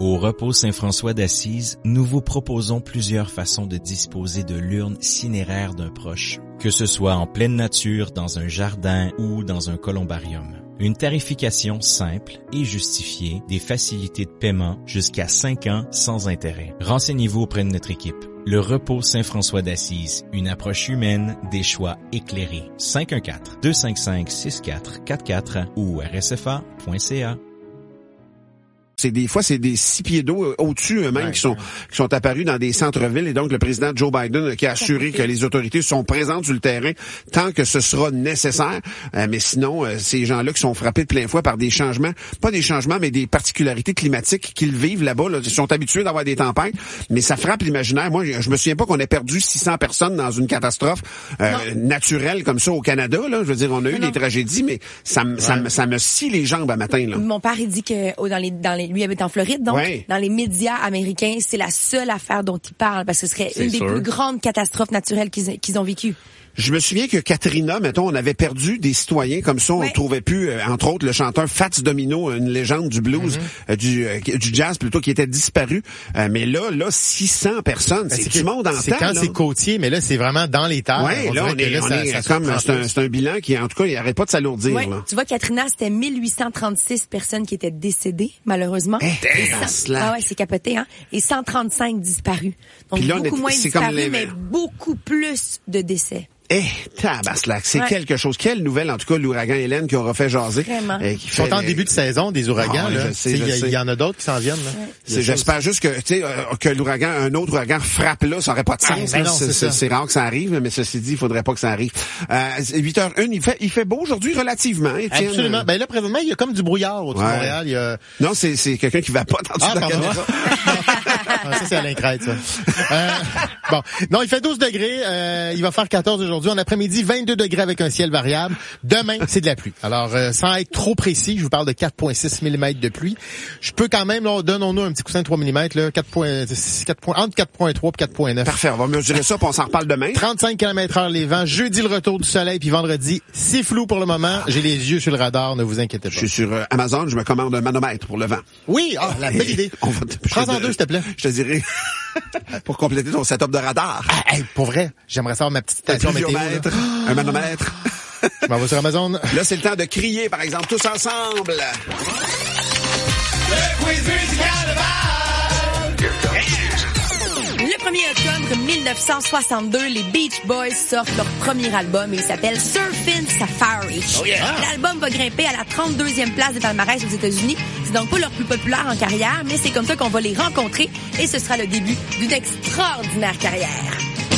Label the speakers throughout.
Speaker 1: Au repos Saint-François d'Assise, nous vous proposons plusieurs façons de disposer de l'urne cinéraire d'un proche, que ce soit en pleine nature, dans un jardin ou dans un columbarium. Une tarification simple et justifiée, des facilités de paiement jusqu'à 5 ans sans intérêt. Renseignez-vous auprès de notre équipe. Le repos Saint-François d'Assise, une approche humaine, des choix éclairés. 514-255-6444 ou rsfa.ca.
Speaker 2: Des fois, c'est des 6 pieds d'eau au-dessus eux-mêmes qui sont apparus dans des centres-villes. Et donc, le président Joe Biden qui a assuré que les autorités sont présentes sur le terrain tant que ce sera nécessaire. Mais sinon, ces gens-là qui sont frappés de plein fouet par des changements, pas des changements, mais des particularités climatiques qu'ils vivent là-bas. Là, ils sont habitués d'avoir des tempêtes, mais ça frappe l'imaginaire. Moi, je me souviens pas qu'on ait perdu 600 personnes dans une catastrophe naturelle comme ça au Canada. Là. Je veux dire, on a eu des tragédies, mais ça me scie les jambes à matin. Là.
Speaker 3: Mon père, il dit que lui habite en Floride, donc dans les médias américains, c'est la seule affaire dont il parle parce que ce serait une des plus grandes catastrophes naturelles qu'ils ont vécues.
Speaker 2: Je me souviens que Katrina, mettons, on avait perdu des citoyens comme ça. On trouvait plus, entre autres, le chanteur Fats Domino, une légende du blues, du jazz plutôt, qui était disparu. Mais là, 600 personnes, c'est du monde en temps.
Speaker 4: C'est quand c'est côtier, mais là, c'est vraiment dans les terres.
Speaker 2: Ouais, c'est un bilan qui, en tout cas, il n'arrête pas de s'alourdir.
Speaker 3: Ouais. Tu vois, Katrina, c'était 1836 personnes qui étaient décédées, malheureusement. C'est capoté, hein. Et 135 disparus. Donc, là, beaucoup moins disparus, mais beaucoup plus de décès.
Speaker 2: Tabaslac, c'est quelque chose. Quelle nouvelle, en tout cas, l'ouragan Hélène qui aura fait jaser.
Speaker 3: Vraiment.
Speaker 4: Ils sont en début de saison, des ouragans. Il y en a d'autres qui s'en viennent.
Speaker 2: J'espère juste que, un autre ouragan frappe là, ça aurait pas de sens. C'est rare que ça arrive, mais ceci dit, il faudrait pas que ça arrive. 8h01, il fait beau aujourd'hui relativement. Étienne.
Speaker 4: Absolument. Ben là, présentement, il y a comme du brouillard autour de Montréal.
Speaker 2: Non, c'est quelqu'un qui va pas dans la caméra.
Speaker 4: Ça, c'est Alain Crête, ça. Non, il fait 12 degrés. Il va faire 14 aujourd'hui. En après-midi, 22 degrés avec un ciel variable. Demain, c'est de la pluie. Alors, sans être trop précis, je vous parle de 4,6 mm de pluie. Je peux quand même, là, donnons-nous un petit coussin de 3 mm, là, entre 4,3 et 4,9.
Speaker 2: Parfait, on va mesurer ça, puis on s'en reparle demain.
Speaker 4: 35 km/h les vents. Jeudi, le retour du soleil, puis vendredi, c'est flou pour le moment. J'ai les yeux sur le radar, ne vous inquiétez pas.
Speaker 2: Je suis sur Amazon, je me commande un manomètre pour le vent.
Speaker 4: Oui, la belle idée. Prends-en deux, s'il te plaît.
Speaker 2: Je te dirai, pour compléter ton setup de radar.
Speaker 4: Pour vrai, j'aimerais savoir ma petite station météo.
Speaker 2: Un manomètre.
Speaker 4: Je m'en vais sur Amazon.
Speaker 2: Là, c'est le temps de crier, par exemple, tous ensemble.
Speaker 5: Le quiz musical
Speaker 3: Le 1er octobre 1962, les Beach Boys sortent leur premier album et il s'appelle Surfin' Safari. L'album va grimper à la 32e place des palmarès aux États-Unis. C'est donc pas leur plus populaire en carrière, mais c'est comme ça qu'on va les rencontrer et ce sera le début d'une extraordinaire carrière.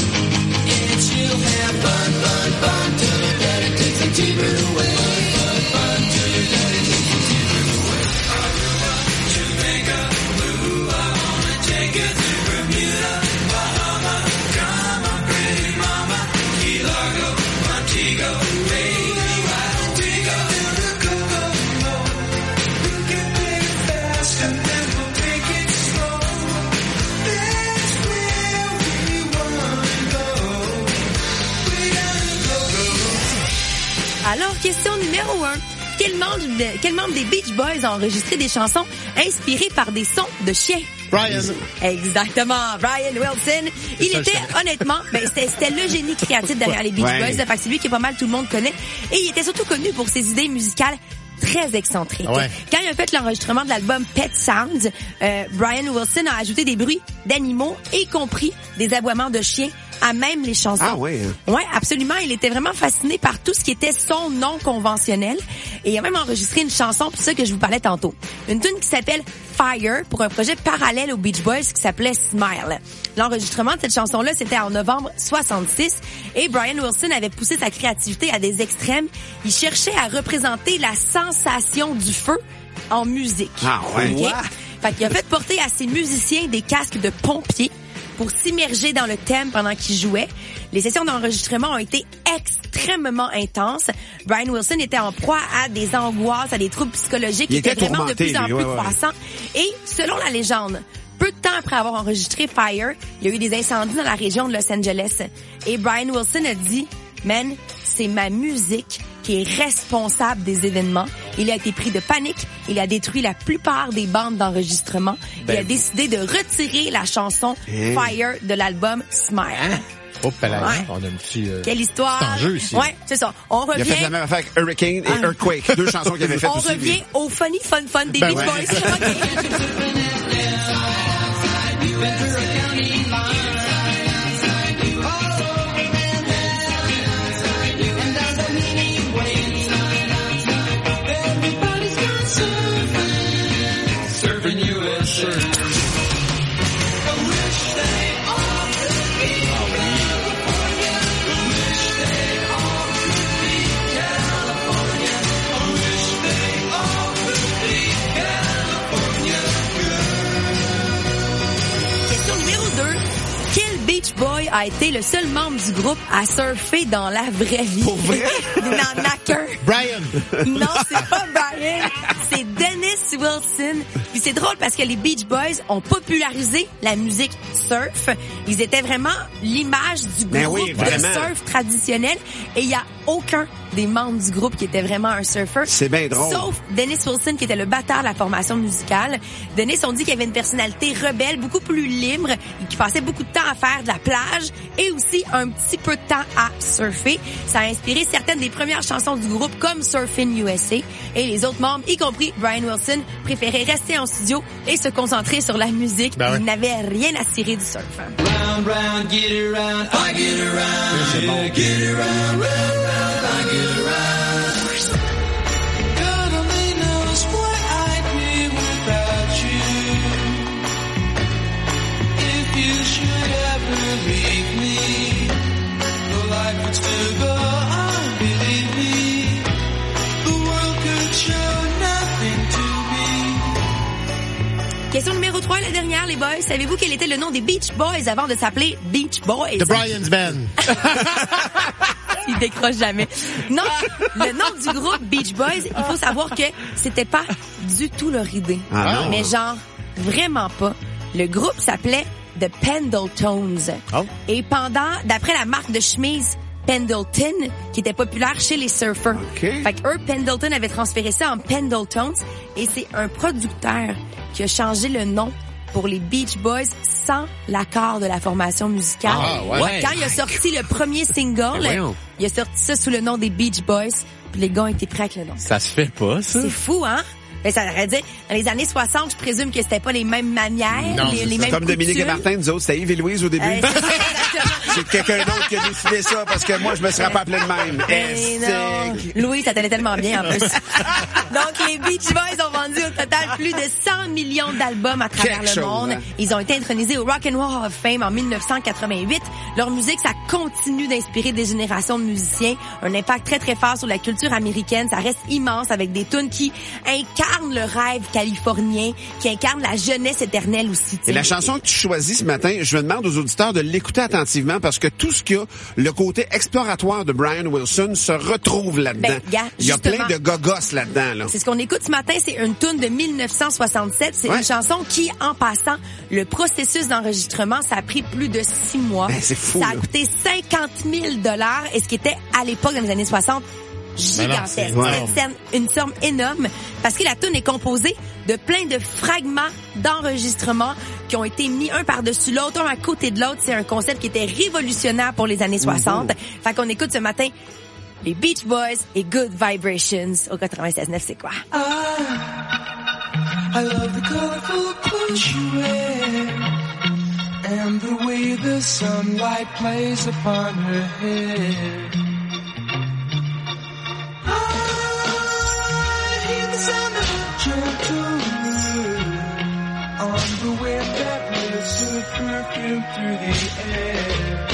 Speaker 3: Alors, question numéro 1. Quel membre des Beach Boys a enregistré des chansons inspirées par des sons de chiens?
Speaker 4: Brian.
Speaker 3: Exactement, Brian Wilson. Il était, honnêtement, c'était le génie créatif derrière les Beach Boys. Fait que c'est lui que pas mal tout le monde connaît. Et il était surtout connu pour ses idées musicales très excentriques. Quand il a fait l'enregistrement de l'album Pet Sounds, Brian Wilson a ajouté des bruits d'animaux, y compris des aboiements de chiens, à même les chansons.
Speaker 2: Ah oui.
Speaker 3: Ouais, absolument. Il était vraiment fasciné par tout ce qui était son non conventionnel. Et il a même enregistré une chanson, pour ça que je vous parlais tantôt. Une tune qui s'appelle Fire, pour un projet parallèle aux Beach Boys qui s'appelait Smile. L'enregistrement de cette chanson-là, c'était en novembre 66. Et Brian Wilson avait poussé sa créativité à des extrêmes. Il cherchait à représenter la sensation du feu en musique.
Speaker 2: Ah ouais.
Speaker 3: Okay? Fait qu'il a fait porter à ses musiciens des casques de pompiers pour s'immerger dans le thème pendant qu'ils jouaient. Les sessions d'enregistrement ont été extrêmement intenses. Brian Wilson était en proie à des angoisses, à des troubles psychologiques qui étaient vraiment de plus en plus croissants. Et selon la légende, peu de temps après avoir enregistré Fire, il y a eu des incendies dans la région de Los Angeles. Et Brian Wilson a dit, « Man, c'est ma musique qui est responsable des événements. Il a été pris de panique. Il a détruit la plupart des bandes d'enregistrement. Il a décidé de retirer la chanson Fire de l'album Smile.
Speaker 4: Oh, on a un petit...
Speaker 3: Quelle histoire!
Speaker 4: C'est en jeu ici.
Speaker 3: Ouais, c'est ça. On revient...
Speaker 2: Il a fait la même affaire avec Hurricane et Earthquake, 2 chansons qu'il avait faites aussi.
Speaker 3: On revient au Funny Fun Fun des Beach Boys. Boy a été le seul membre du groupe à surfer dans la vraie vie.
Speaker 2: Pour vrai?
Speaker 3: Il n'en a qu'un.
Speaker 4: Brian!
Speaker 3: Non, c'est pas Brian. C'est Dennis Wilson. Puis c'est drôle parce que les Beach Boys ont popularisé la musique surf. Ils étaient vraiment l'image du groupe de surf traditionnel. Et il y a aucun des membres du groupe qui était vraiment un surfer.
Speaker 2: C'est bien drôle.
Speaker 3: Sauf Dennis Wilson, qui était le batteur de la formation musicale. Dennis, on dit qu'il avait une personnalité rebelle, beaucoup plus libre, et qui passait beaucoup de temps à faire de la plage et aussi un petit peu de temps à surfer. Ça a inspiré certaines des premières chansons du groupe, comme Surfin' USA. Et les autres membres, y compris Brian Wilson, préféraient rester en studio et se concentrer sur la musique. Ils n'avaient rien à cirer du surf.
Speaker 5: Round, round, get it round, I get it round, yeah, get it round, round, round, I get it round. God only knows what I'd be without you. If you should ever leave me, the life would still go on, believe me. The world could show nothing to me.
Speaker 3: Question numéro 3, la dernière, les boys. Savez-vous quel était le nom des Beach Boys avant de s'appeler Beach Boys?
Speaker 4: The Brian's Band.
Speaker 3: Il décroche jamais. Non, le nom du groupe Beach Boys, il faut savoir que c'était pas du tout leur idée.
Speaker 2: Ah,
Speaker 3: mais genre, vraiment pas. Le groupe s'appelait The Pendletons.
Speaker 4: Oh.
Speaker 3: Et d'après la marque de chemise Pendleton, qui était populaire chez les surfers.
Speaker 2: Okay.
Speaker 3: Fait que eux, Pendleton avait transféré ça en Pendletons. Et c'est un producteur qui a changé le nom pour les Beach Boys sans l'accord de la formation musicale.
Speaker 4: Ah, ouais.
Speaker 3: Quand il a sorti le premier single, il a sorti ça sous le nom des Beach Boys, puis les gars ont été prêts avec le nom.
Speaker 6: Ça se fait pas, ça?
Speaker 3: C'est fou, hein? Mais ça aurait dit, dans les années 60, je présume que c'était pas les mêmes manières,
Speaker 4: Non,
Speaker 3: les mêmes
Speaker 2: Comme Dominique et
Speaker 3: coutumes.
Speaker 2: Martin, nous autres, c'était Yves et Louise au début. C'est quelqu'un d'autre qui a décidé ça parce que moi, je me serais pas appelé de même.
Speaker 3: Mais non. Louis, ça t'allait tellement bien, en plus. Donc, les Beach Boys ont vendu au total plus de 100 millions d'albums à travers
Speaker 2: Quelque
Speaker 3: le
Speaker 2: chose,
Speaker 3: monde.
Speaker 2: hein?
Speaker 3: Ils ont été intronisés au Rock and Roll Hall of Fame en 1988. Leur musique, ça continue d'inspirer des générations de musiciens. Un impact très, très fort sur la culture américaine. Ça reste immense avec des tunes qui incarnent le rêve californien, qui incarnent la jeunesse éternelle aussi.
Speaker 2: Et la chanson que tu choisis ce matin, je me demande aux auditeurs de l'écouter attentivement parce que tout ce qu'il y a, le côté exploratoire de Brian Wilson se retrouve là-dedans.
Speaker 3: Ben, gars,
Speaker 2: il y a
Speaker 3: justement,
Speaker 2: plein de gogos là-dedans. Là.
Speaker 3: C'est ce qu'on écoute ce matin, c'est une tune de 1967. C'est
Speaker 2: Ouais.
Speaker 3: une chanson qui, en passant, le processus d'enregistrement, ça a pris plus de 6 mois.
Speaker 2: Ben, c'est fou,
Speaker 3: Ça a
Speaker 2: là.
Speaker 3: coûté 50 000 $, et ce qui était, à l'époque, dans les années 60, gigantesque.
Speaker 4: c'est
Speaker 3: C'était une somme énorme, parce que la tune est composée de plein de fragments d'enregistrement qui ont été mis un par-dessus l'autre, un à côté de l'autre. C'est un concept qui était révolutionnaire pour les années 60. Fait qu'on écoute ce matin les Beach Boys et Good Vibrations au 96.9, c'est quoi?
Speaker 5: I love the colorful clothes you wear and the way the sunlight plays upon her hair. I hear the sound of gentle wind on the wind that lifts her perfume through the air.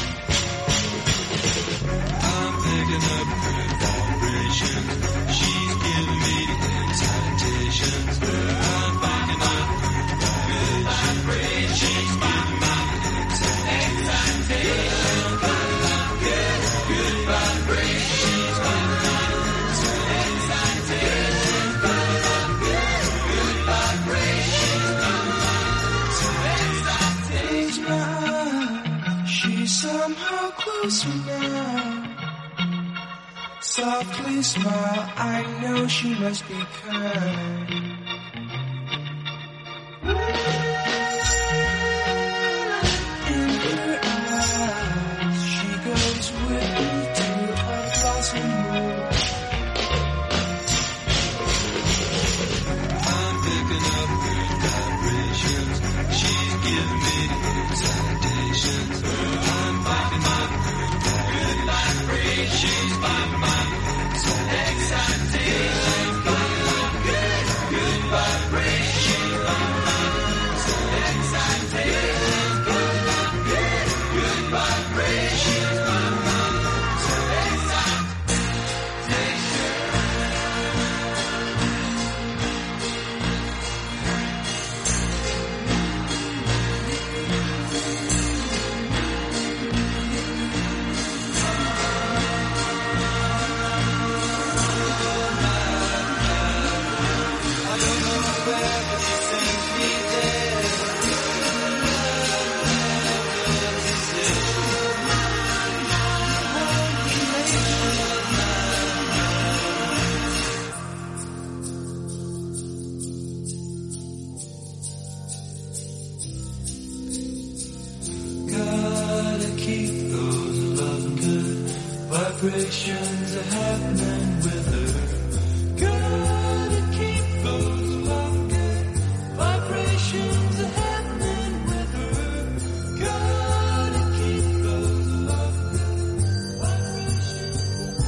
Speaker 5: I'm picking up good vibrations. She's giving me excitations. I'm picking up good vibrations. She's giving me excitations. Good vibrations. She's giving me excitations. Good vibrations. She's somehow closer now. softly smile. I know she must be kind. In her eyes, she goes with me to a blossom room. I'm picking up good vibrations. She's giving me excitations. I'm picking up good vibrations by my excitation. Good vibrations by my excitation. Good vibrations by my excitation. Gotta keep those love good vibrations are happening with her. Gotta keep those love good vibrations are happening with her. Gotta keep those love good vibrations.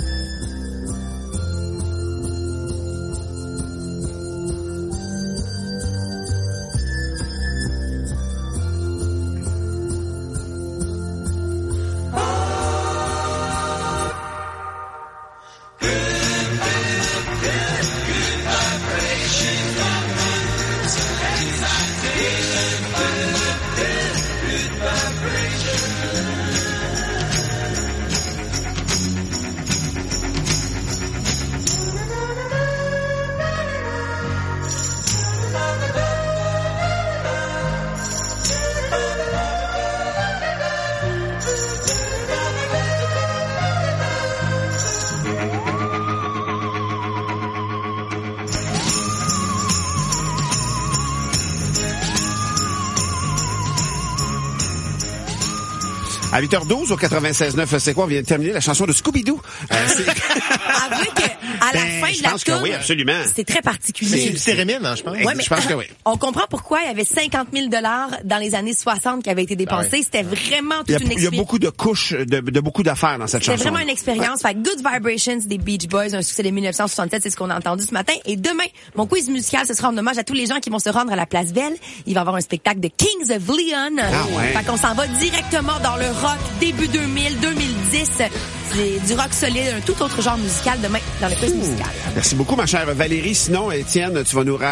Speaker 2: À 8h12 au 96.9, c'est quoi? On vient de terminer la chanson de Scooby-Doo.
Speaker 3: Avouez que à la fin de
Speaker 2: je
Speaker 3: la
Speaker 2: pense que
Speaker 3: toune,
Speaker 2: oui, absolument.
Speaker 3: c'était très particulier.
Speaker 4: C'est du cérémine, hein, je pense.
Speaker 3: Ouais, mais
Speaker 2: Je pense que oui.
Speaker 3: on comprend pourquoi il y avait 50 000 $ dans les années 60 qui avaient été dépensés.
Speaker 4: Ah ouais.
Speaker 3: C'était vraiment toute
Speaker 2: Il y a,
Speaker 3: une
Speaker 2: il y a
Speaker 3: expérience.
Speaker 2: beaucoup de couches, de beaucoup d'affaires dans cette
Speaker 3: C'était
Speaker 2: chanson.
Speaker 3: vraiment une expérience. Fait que Good Vibrations des Beach Boys, un succès de 1967, c'est ce qu'on a entendu ce matin. Et demain, mon quiz musical, ce sera en hommage à tous les gens qui vont se rendre à la Place Belle. Il va y avoir un spectacle de Kings of Leon.
Speaker 2: Ah ouais.
Speaker 3: Fait qu'on s'en va directement dans le rock début 2000, 2010. C'est du rock solide, un tout autre genre musical demain dans le quiz musical.
Speaker 2: Merci beaucoup, ma chère Valérie. Sinon, Étienne, tu vas nous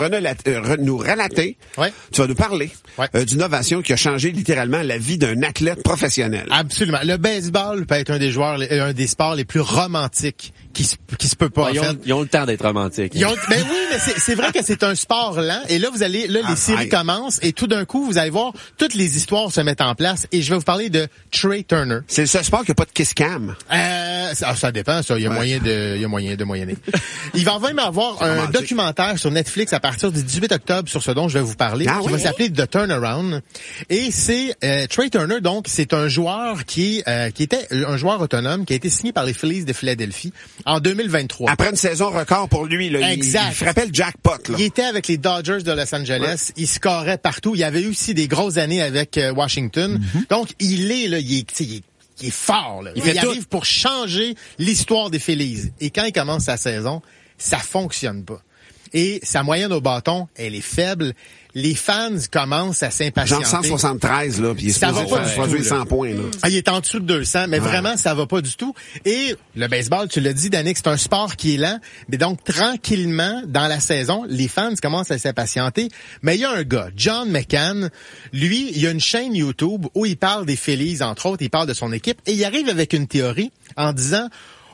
Speaker 2: relater,
Speaker 4: Ouais.
Speaker 2: tu vas nous parler
Speaker 4: Ouais.
Speaker 2: d'une innovation qui a changé littéralement la vie d'un athlète professionnel.
Speaker 4: Absolument. Le baseball peut être un des sports les plus romantiques qui se peut pas, en fait.
Speaker 6: Ils ont le temps d'être romantiques.
Speaker 4: Ben oui, mais c'est vrai que c'est un sport lent. Et là, les séries commencent et tout d'un coup, vous allez voir, toutes les histoires se mettent en place. Et je vais vous parler de Trey Turner.
Speaker 2: C'est le seul sport qui n'a pas de kiss cam.
Speaker 4: Ça dépend, ça. Il y a moyen de moyenner. Il va même avoir un
Speaker 2: romantique.
Speaker 4: documentaire sur Netflix à partir du 18 octobre sur ce dont je vais vous parler.
Speaker 2: Ah
Speaker 4: qui
Speaker 2: oui?
Speaker 4: va s'appeler The Turnaround. Et c'est Trey Turner, donc, c'est un joueur qui était un joueur autonome qui a été signé par les Phillies de Philadelphie en 2023.
Speaker 2: Après une saison record pour lui, là,
Speaker 4: Exact.
Speaker 2: il frappait le jackpot. Là.
Speaker 4: Il était avec les Dodgers de Los Angeles. Il scorait partout. Il y avait eu aussi des grosses années avec Washington. Donc, il est fort. Là. Il arrive pour changer l'histoire des Phillies. Et quand il commence sa saison, ça fonctionne pas. Et sa moyenne au bâton, elle est faible. Les fans commencent à s'impatienter.
Speaker 2: Genre 173, là, puis il est
Speaker 4: Ça va
Speaker 2: supposé
Speaker 4: pas du
Speaker 2: produire
Speaker 4: tout, là.
Speaker 2: 100 points. Là.
Speaker 4: Ah, il est en dessous de 200, mais vraiment, ça va pas du tout. Et le baseball, tu l'as dit, Danick, c'est un sport qui est lent. Mais donc, tranquillement, dans la saison, les fans commencent à s'impatienter. Mais il y a un gars, John McCann, lui, il a une chaîne YouTube où il parle des Phillies, entre autres, il parle de son équipe. Et il arrive avec une théorie en disant...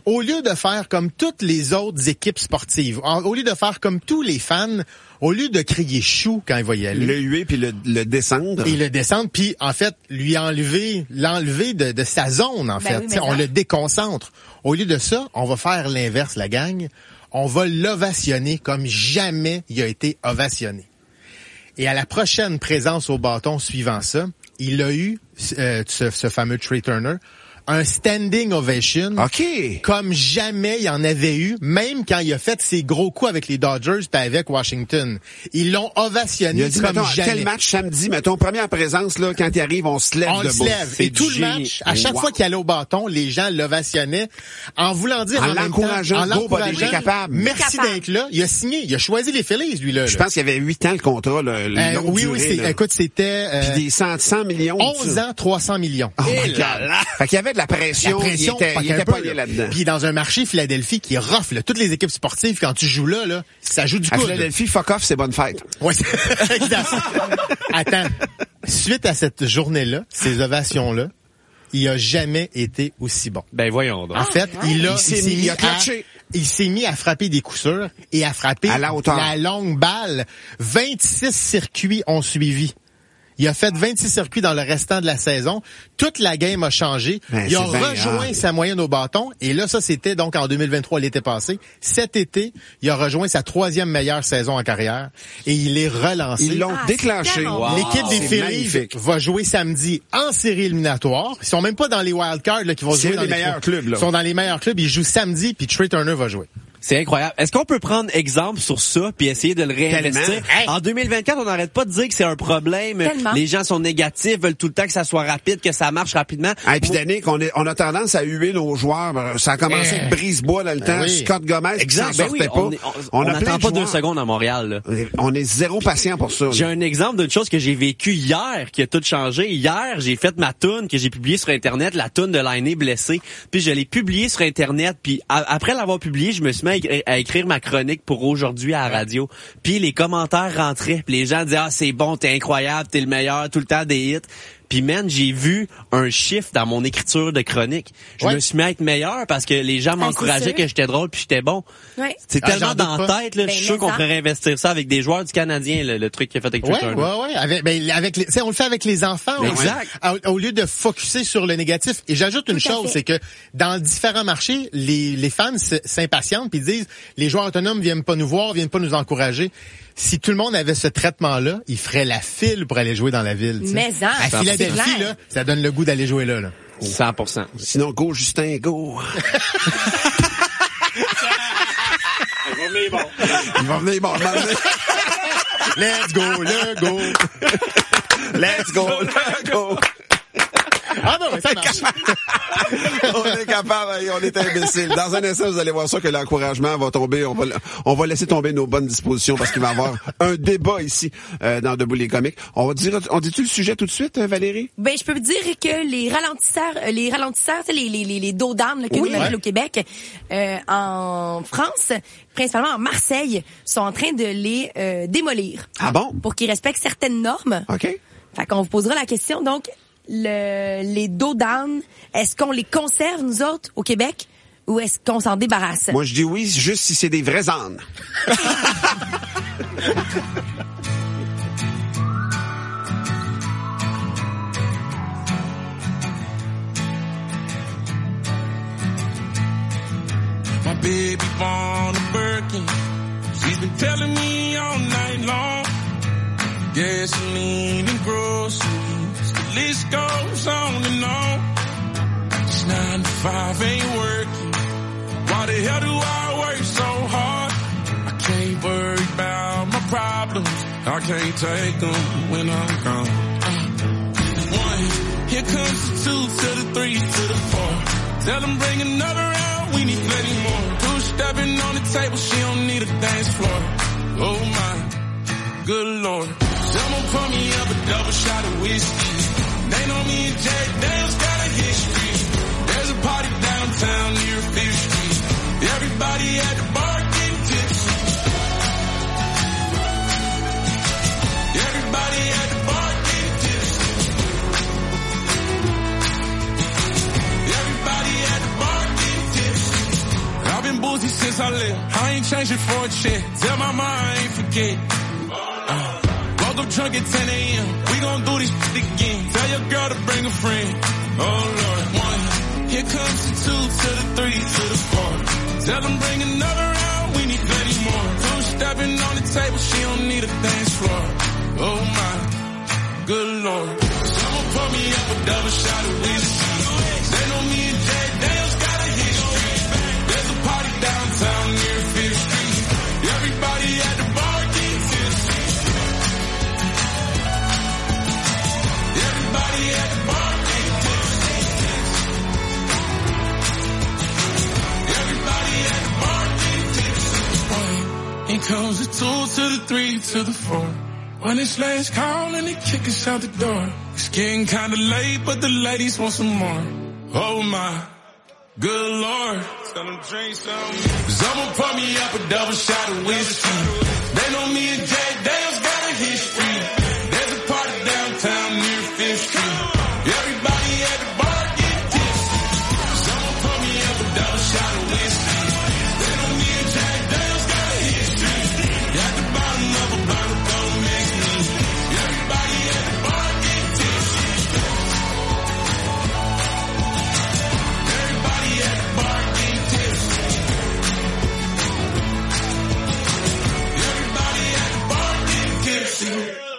Speaker 4: au lieu de faire comme toutes les autres équipes sportives, au lieu de faire comme tous les fans, au lieu de crier chou quand il va y aller.
Speaker 2: Le huer puis le descendre.
Speaker 4: Et le descendre, puis en fait, l'enlever de sa zone, en fait.
Speaker 3: Oui,
Speaker 4: on le déconcentre. Au lieu de ça, on va faire l'inverse, la gang. On va l'ovationner comme jamais il a été ovationné. Et à la prochaine présence au bâton suivant ça, il a eu, ce fameux Trey Turner, un standing ovation.
Speaker 2: OK.
Speaker 4: Comme jamais il y en avait eu, même quand il a fait ses gros coups avec les Dodgers puis avec Washington. Ils l'ont ovationné
Speaker 2: il a dit,
Speaker 4: comme
Speaker 2: mettons,
Speaker 4: jamais.
Speaker 2: quel match samedi, mettons, première présence, là, quand il arrive, on se lève
Speaker 4: On
Speaker 2: debout.
Speaker 4: se lève. Et tout le match, à chaque fois qu'il allait au bâton, les gens l'ovationnaient en voulant dire
Speaker 2: En
Speaker 4: en même
Speaker 2: l'encourageant,
Speaker 4: temps,
Speaker 2: go, buddy, t'es capable.
Speaker 4: Merci d'être là. Il a signé, il a choisi les Phillies, lui, là.
Speaker 2: Je pense qu'il y avait 8 ans le contrat, là, longue
Speaker 4: oui,
Speaker 2: durée, là.
Speaker 4: écoute, c'était
Speaker 2: Puis des 100 millions.
Speaker 4: 11 ans, 300 millions.
Speaker 2: Oh my God. Fait qu'il y avait de la pression. Il était pas là-dedans.
Speaker 4: Puis dans un marché Philadelphie qui est rough, là, toutes les équipes sportives, quand tu joues là, ça joue du
Speaker 2: À
Speaker 4: coup.
Speaker 2: Philadelphie, fuck off, c'est bonne fête.
Speaker 4: Ouais, exact. Attends. Suite à cette journée-là, ces ovations-là, il a jamais été aussi bon.
Speaker 6: Ben voyons donc.
Speaker 4: En fait, il s'est mis à frapper des coups sûrs et à frapper
Speaker 2: à la hauteur.
Speaker 4: La longue balle. 26 circuits ont suivi. Il a fait 26 circuits dans le restant de la saison. Toute la game a changé.
Speaker 2: Ben,
Speaker 4: il a
Speaker 2: c'est bien
Speaker 4: rejoint
Speaker 2: grave.
Speaker 4: sa moyenne au bâton. Et là, ça, c'était donc en 2023, l'été passé. Cet été, il a rejoint sa 3e meilleure saison en carrière. Et il est relancé.
Speaker 2: Ils l'ont déclenché.
Speaker 3: c'est tellement
Speaker 4: L'équipe des
Speaker 2: C'est
Speaker 4: Phillies
Speaker 2: magnifique.
Speaker 4: va jouer samedi en série éliminatoire. Ils sont même pas dans les wildcards qui vont
Speaker 2: C'est
Speaker 4: jouer dans
Speaker 2: les meilleurs clubs, là.
Speaker 4: Ils sont dans les meilleurs clubs. Ils jouent samedi, puis Trey Turner va jouer.
Speaker 6: C'est incroyable. Est-ce qu'on peut prendre exemple sur ça puis essayer de le réinvestir?
Speaker 2: Tellement.
Speaker 4: Hey.
Speaker 6: En 2024, on n'arrête pas de dire que c'est un problème.
Speaker 3: Tellement.
Speaker 6: Les gens sont négatifs, veulent tout le temps que ça soit rapide, que ça marche rapidement.
Speaker 2: Et puis Danick, on a tendance à huer nos joueurs. Ça a commencé avec Brisebois dans le temps,
Speaker 4: oui.
Speaker 2: Scott Gomez, qui s'en
Speaker 6: Exact. Ben oui,
Speaker 2: sortait pas.
Speaker 6: on
Speaker 2: a plein
Speaker 6: n'attend
Speaker 2: de
Speaker 6: pas 2
Speaker 2: joueurs.
Speaker 6: secondes à Montréal, là.
Speaker 2: On est zéro patient pour ça. là.
Speaker 6: J'ai un exemple d'une chose que j'ai vécu hier, qui a tout changé. Hier, j'ai fait ma toune que j'ai publiée sur Internet, la toune de Lainé blessé. Puis je l'ai publiée sur Internet. Puis après l'avoir publiée, je me suis mis à écrire ma chronique pour aujourd'hui à la radio. Puis les commentaires rentraient. Puis les gens disaient, ah, c'est bon, t'es incroyable, t'es le meilleur, tout le temps des hits. Puis man, j'ai vu un chiffre dans mon écriture de chronique. Je me suis mis à être meilleur parce que les gens m'encourageaient
Speaker 3: sûr.
Speaker 6: que j'étais drôle puis j'étais bon.
Speaker 3: Ouais.
Speaker 6: C'est
Speaker 4: Ah,
Speaker 6: tellement
Speaker 4: j'en
Speaker 6: dans
Speaker 4: doute
Speaker 6: la
Speaker 4: pas.
Speaker 6: tête, là.
Speaker 3: Ben,
Speaker 6: Je suis sûr
Speaker 3: mais
Speaker 6: qu'on
Speaker 3: ça.
Speaker 6: pourrait réinvestir ça avec des joueurs du Canadien, le truc qu'il a fait avec
Speaker 4: Ouais,
Speaker 6: Twitter.
Speaker 4: ouais. Avec les, tu sais, on le fait avec les enfants.
Speaker 6: Exact.
Speaker 4: Au lieu de focusser sur le négatif. Et j'ajoute une
Speaker 3: Tout à
Speaker 4: chose,
Speaker 3: fait.
Speaker 4: c'est que dans différents marchés, les fans s'impatientent puis disent, les joueurs autonomes viennent pas nous voir, viennent pas nous encourager. Si tout le monde avait ce traitement-là, il ferait la file pour aller jouer dans la ville. tu sais.
Speaker 3: Mais
Speaker 4: à
Speaker 3: c'est
Speaker 4: Philadelphie,
Speaker 3: clair.
Speaker 4: là, ça donne le goût d'aller jouer là.
Speaker 6: 100%.
Speaker 2: Sinon, go, Justin, go. Il va venir bon.
Speaker 4: Let's go, le go.
Speaker 2: Let's go, let's go.
Speaker 4: Ah non, mais ça marche.
Speaker 2: On est capable, on est imbécile. Dans un instant, vous allez voir ça que l'encouragement va tomber. On va laisser tomber nos bonnes dispositions parce qu'il va y avoir un débat ici dans Debout les comiques. On dit-tu le sujet tout de suite, Valérie?
Speaker 3: Ben, je peux vous dire que les ralentisseurs, tu sais, les dos d'âne que nous appelle au Québec, en France, principalement en Marseille, sont en train de les démolir.
Speaker 2: Ah bon?
Speaker 3: Pour qu'ils respectent certaines normes.
Speaker 2: OK.
Speaker 3: Fait qu'on vous posera la question, donc, les dos d'âne, est-ce qu'on les conserve, nous autres, au Québec, ou est-ce qu'on s'en débarrasse?
Speaker 2: Moi, je dis oui, juste si c'est des vrais ânes.
Speaker 5: My baby born a Birkin. She's been telling me all night long. Gasoline and groceries. The list goes on and on. This 9 to 5 ain't working. Why the hell do I work so hard? I can't worry about my problems. I can't take them when I'm gone. 1, here comes the 2 to the 3 to the 4. Tell them bring another round, we need plenty more. 2 stepping on the table, she don't need a dance floor. Oh my, good Lord. Someone pour me up a double shot of whiskey. They know me and Jack Daniels got a history. There's a party downtown near 5th Street. Everybody at the bar getting tipsy. Everybody at the bar getting tipsy. Everybody at the bar getting tipsy. live. I ain't changing for a check. Tell my mom I ain't forget. Woke up drunk at 10 a.m. We gon' do this again. Tell your girl to bring a friend. Oh Lord, 1. Here comes the 2 to the 3 to the 4. Tell them bring another round. We need plenty more. 2 stepping on the table. She don't need a dance floor. Oh my, good Lord. Someone pour me up a double shot of whiskey. They know me and Jack Daniels got a history. There's a party downtown near 5th Street. Everybody at the bar getting tipsy. Everybody at the bar getting tipsy. Everybody at the bar getting tipsy. Here comes the 2 to the 3 to the 4. When it's last call and they kick us out the door. It's getting kinda late, but the ladies want some more. Oh my, good Lord. Tell them drink some. Someone pour me up a double shot of whiskey. They know me and Jack Daniels got a history. There's a party downtown near 5th Street. Everybody at the bar get tipsy. Someone pour me up a double shot of whiskey. They know me and Jack Daniels got a history. At the bottom of a bottle, don't mix me. Everybody at the bar get tipsy. Everybody at the bar get tipsy. Everybody at the bar get tipsy.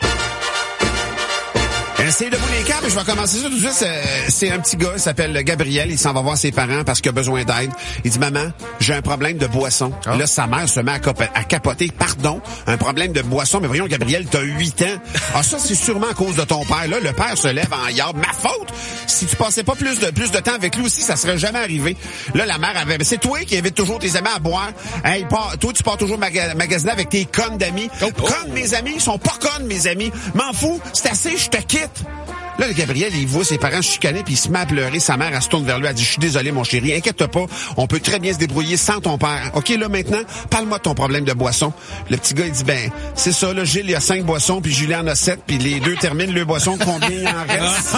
Speaker 2: C'est debout les câbles, je vais commencer ça tout de suite. C'est un petit gars, il s'appelle Gabriel, il s'en va voir ses parents parce qu'il a besoin d'aide. Il dit, maman, j'ai un problème de boisson.
Speaker 4: Ah.
Speaker 2: Là, sa mère se met à capoter. Pardon, un problème de boisson. Mais voyons, Gabriel, t'as 8 ans. Ah, ça, c'est sûrement à cause de ton père. Là, le père se lève en yard. Ma faute! Si tu passais pas plus de temps avec lui aussi, ça serait jamais arrivé. Là, la mère avait, c'est toi qui invites toujours tes amis à boire. Hey, toi, tu pars toujours magasiner avec tes connes d'amis. Connes, mes amis, ils sont pas connes, mes amis. M'en fous, c'est assez, je te quitte. Là, le Gabriel, il voit ses parents chicaner puis il se met à pleurer. Sa mère, elle se tourne vers lui, elle dit, je suis désolé, mon chéri, inquiète-toi pas, on peut très bien se débrouiller sans ton père. OK, là, maintenant, parle-moi de ton problème de boisson. Le petit gars, il dit, ben, c'est ça, là, Gilles, il a 5 boissons, puis Julien en a 7, puis les deux terminent le boisson, combien il en reste?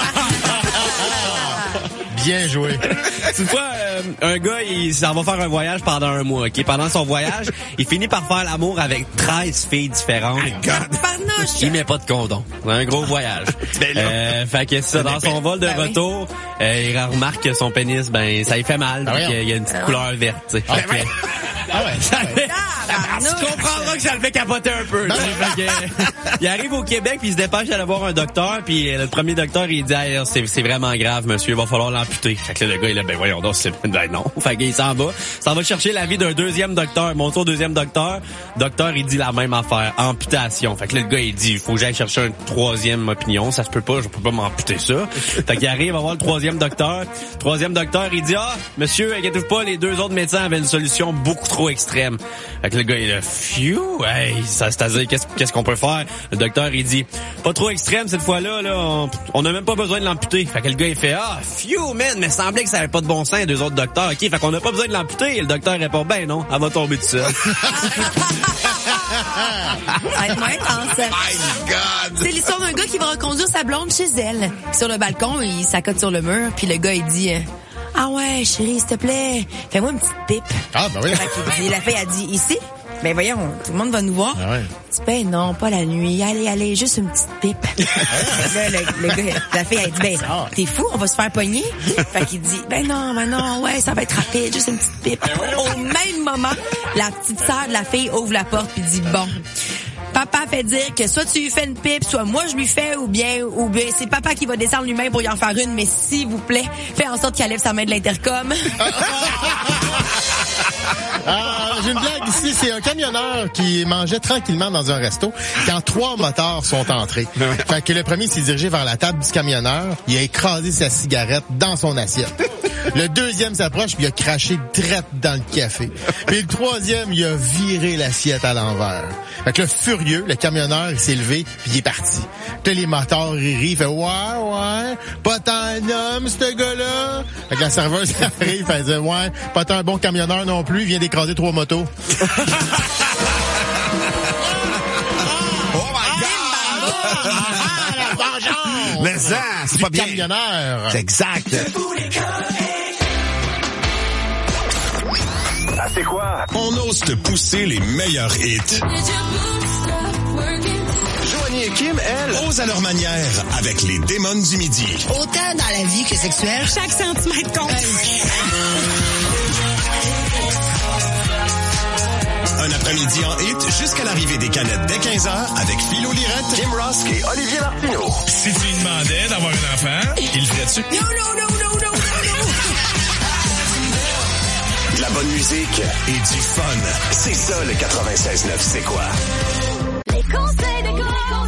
Speaker 4: Bien joué.
Speaker 6: Tu vois, un gars, il s'en va faire un voyage pendant un mois, OK? Pendant son voyage, il finit par faire l'amour avec 13 filles différentes.
Speaker 3: Parnoche.
Speaker 6: Il met pas de condom. C'est un gros voyage. Fait que ça, dans son vol de retour, il remarque que son pénis, ben, ça lui fait mal.
Speaker 4: Ah,
Speaker 6: il y a une petite couleur verte, tu sais. Tu comprendras que ça le fait capoter un peu. Fait que, il arrive au Québec puis il se dépêche d'aller voir un docteur puis le premier docteur il dit hey, c'est vraiment grave monsieur, il va falloir l'amputer. Fait que là, le gars il a ben voyons donc c'est ben non. Fait qu'il s'en va chercher l'avis d'un deuxième docteur. Monte au deuxième docteur. Docteur il dit la même affaire, amputation. Fait que là, le gars il dit il faut que j'aille chercher une troisième opinion, ça se peut pas, je peux pas m'amputer ça. Fait qu'il arrive à voir le troisième docteur. Troisième docteur il dit monsieur, inquiétez-vous pas, les deux autres médecins avaient une solution beaucoup trop extrême. Fait que le gars il a phew, hey, ça c'est-à-dire qu'est-ce qu'on peut faire? Le docteur il dit pas trop extrême cette fois-là, là, on n'a même pas besoin de l'amputer. Fait que le gars il fait phew man, mais semblait que ça avait pas de bon sens les deux autres docteurs. OK, fait qu'on n'a pas besoin de l'amputer. Et le docteur répond ben non, elle va tomber tout seul.
Speaker 3: C'est l'histoire d'un gars qui va reconduire sa blonde chez elle. Sur le balcon, il s'accote sur le mur, puis le gars il dit ah ouais, chérie, s'il te plaît, fais-moi une petite pipe.
Speaker 4: Ah, ben oui.
Speaker 3: La fille a dit ici. Ben voyons, tout le monde va nous voir.
Speaker 4: Ah ouais.
Speaker 3: Ben non, pas la nuit. Allez, juste une petite pipe. Là, le gars, la fille, elle dit, ben, t'es fou, on va se faire pogner. Fait qu'il dit, ben non, ouais, ça va être rapide, juste une petite pipe. Au même moment, la petite sœur de la fille ouvre la porte puis dit, bon, papa fait dire que soit tu lui fais une pipe, soit moi je lui fais, ou bien c'est papa qui va descendre lui-même pour y en faire une, mais s'il vous plaît, fais en sorte qu'elle lève sa main de l'intercom.
Speaker 4: J'ai une blague ici, c'est un camionneur qui mangeait tranquillement dans un resto quand 3 motards sont entrés. Fait que le premier s'est dirigé vers la table du camionneur, il a écrasé sa cigarette dans son assiette. Le deuxième s'approche puis il a craché direct dans le café. Puis le troisième, il a viré l'assiette à l'envers. Fait que là, furieux, le camionneur, il s'est levé puis il est parti. Puis les motards, ils rient, il fait ouais, pas tant un homme, ce gars-là. Fait que la serveuse arrive, elle dit ouais, pas tant un bon camionneur non plus, il vient d'écraser 3 motos.
Speaker 2: Oh my God!
Speaker 4: La vengeance!
Speaker 2: Mais ça, c'est pas bien.
Speaker 4: Camionneur.
Speaker 2: C'est exact.
Speaker 7: À c'est quoi?
Speaker 8: On ose te pousser les meilleurs hits.
Speaker 7: Joanie et Kim, elles,
Speaker 8: Osent à leur manière avec les démons du midi.
Speaker 9: Autant dans la vie que sexuelle. Chaque centimètre compte.
Speaker 8: Un après-midi en hit jusqu'à l'arrivée des canettes dès 15h avec Philo Lirette,
Speaker 7: Kim Rosk et Olivier Martineau.
Speaker 8: Si tu lui demandais d'avoir un enfant, il le ferait-tu?
Speaker 9: Non.
Speaker 7: De la bonne musique
Speaker 8: Et du fun.
Speaker 7: C'est ça, le 96.9, c'est quoi?
Speaker 9: Les conseils de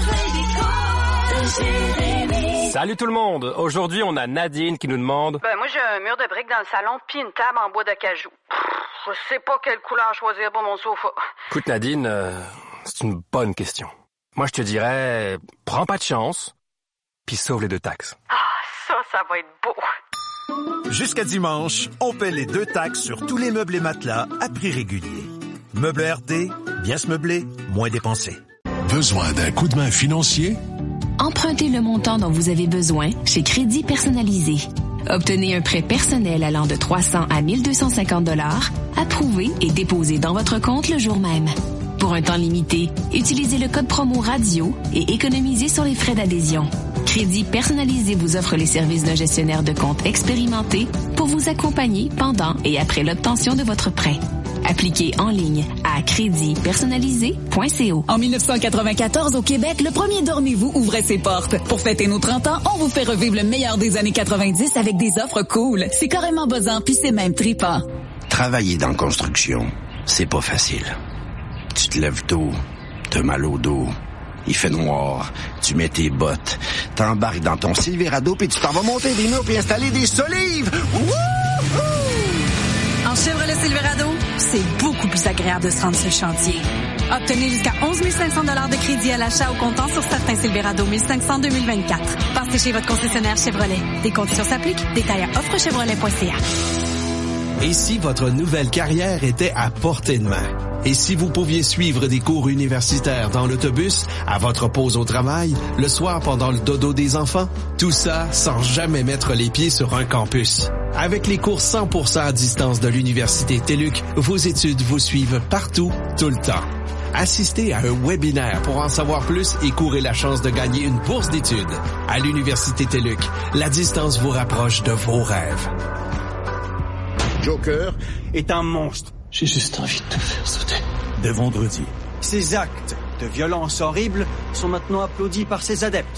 Speaker 9: Jérémy.
Speaker 10: Salut tout le monde! Aujourd'hui, on a Nadine qui nous demande...
Speaker 11: Moi, j'ai un mur de briques dans le salon puis une table en bois d'acajou. Je sais pas quelle couleur choisir pour mon sofa.
Speaker 10: Écoute Nadine, c'est une bonne question. Moi, je te dirais, prends pas de chance, puis sauve les 2 taxes.
Speaker 11: Ça va être beau.
Speaker 12: Jusqu'à dimanche, on paie les 2 taxes sur tous les meubles et matelas à prix régulier. Meubles RD, bien se meubler, moins dépenser.
Speaker 8: Besoin d'un coup de main financier?
Speaker 13: Empruntez le montant dont vous avez besoin chez Crédit Personnalisé. Obtenez un prêt personnel allant de 300 à 1250 $, approuvé et déposé dans votre compte le jour même. Pour un temps limité, utilisez le code promo radio et économisez sur les frais d'adhésion. Crédit Personnalisé vous offre les services d'un gestionnaire de compte expérimenté pour vous accompagner pendant et après l'obtention de votre prêt. Appliquez en ligne à créditpersonnalisé.co.
Speaker 14: En 1994, au Québec, le premier Dormez-vous ouvrait ses portes. Pour fêter nos 30 ans, on vous fait revivre le meilleur des années 90 avec des offres cool. C'est carrément buzzant, puis c'est même trippant.
Speaker 15: Travailler dans la construction, c'est pas facile. Tu te lèves tôt, t'as mal au dos, il fait noir, tu mets tes bottes, t'embarques dans ton Silverado puis tu t'en vas monter des murs puis installer des solives. Wouhou!
Speaker 14: En Chevrolet Silverado, c'est beaucoup plus agréable de se rendre sur le chantier. Obtenez jusqu'à 11 500 $ de crédit à l'achat au comptant sur certains Silverado 1500 2024. Passez chez votre concessionnaire Chevrolet. Des conditions s'appliquent. Détails à offrechevrolet.ca.
Speaker 16: Et si votre nouvelle carrière était à portée de main? Et si vous pouviez suivre des cours universitaires dans l'autobus, à votre pause au travail, le soir pendant le dodo des enfants? Tout ça sans jamais mettre les pieds sur un campus. Avec les cours 100% à distance de l'Université TELUC, vos études vous suivent partout, tout le temps. Assistez à un webinaire pour en savoir plus et courez la chance de gagner une bourse d'études. À l'Université TELUC, la distance vous rapproche de vos rêves.
Speaker 17: Joker est un monstre. J'ai juste envie de te faire sauter.
Speaker 12: De vendredi.
Speaker 17: Ces actes de violence horrible sont maintenant applaudis par ses adeptes.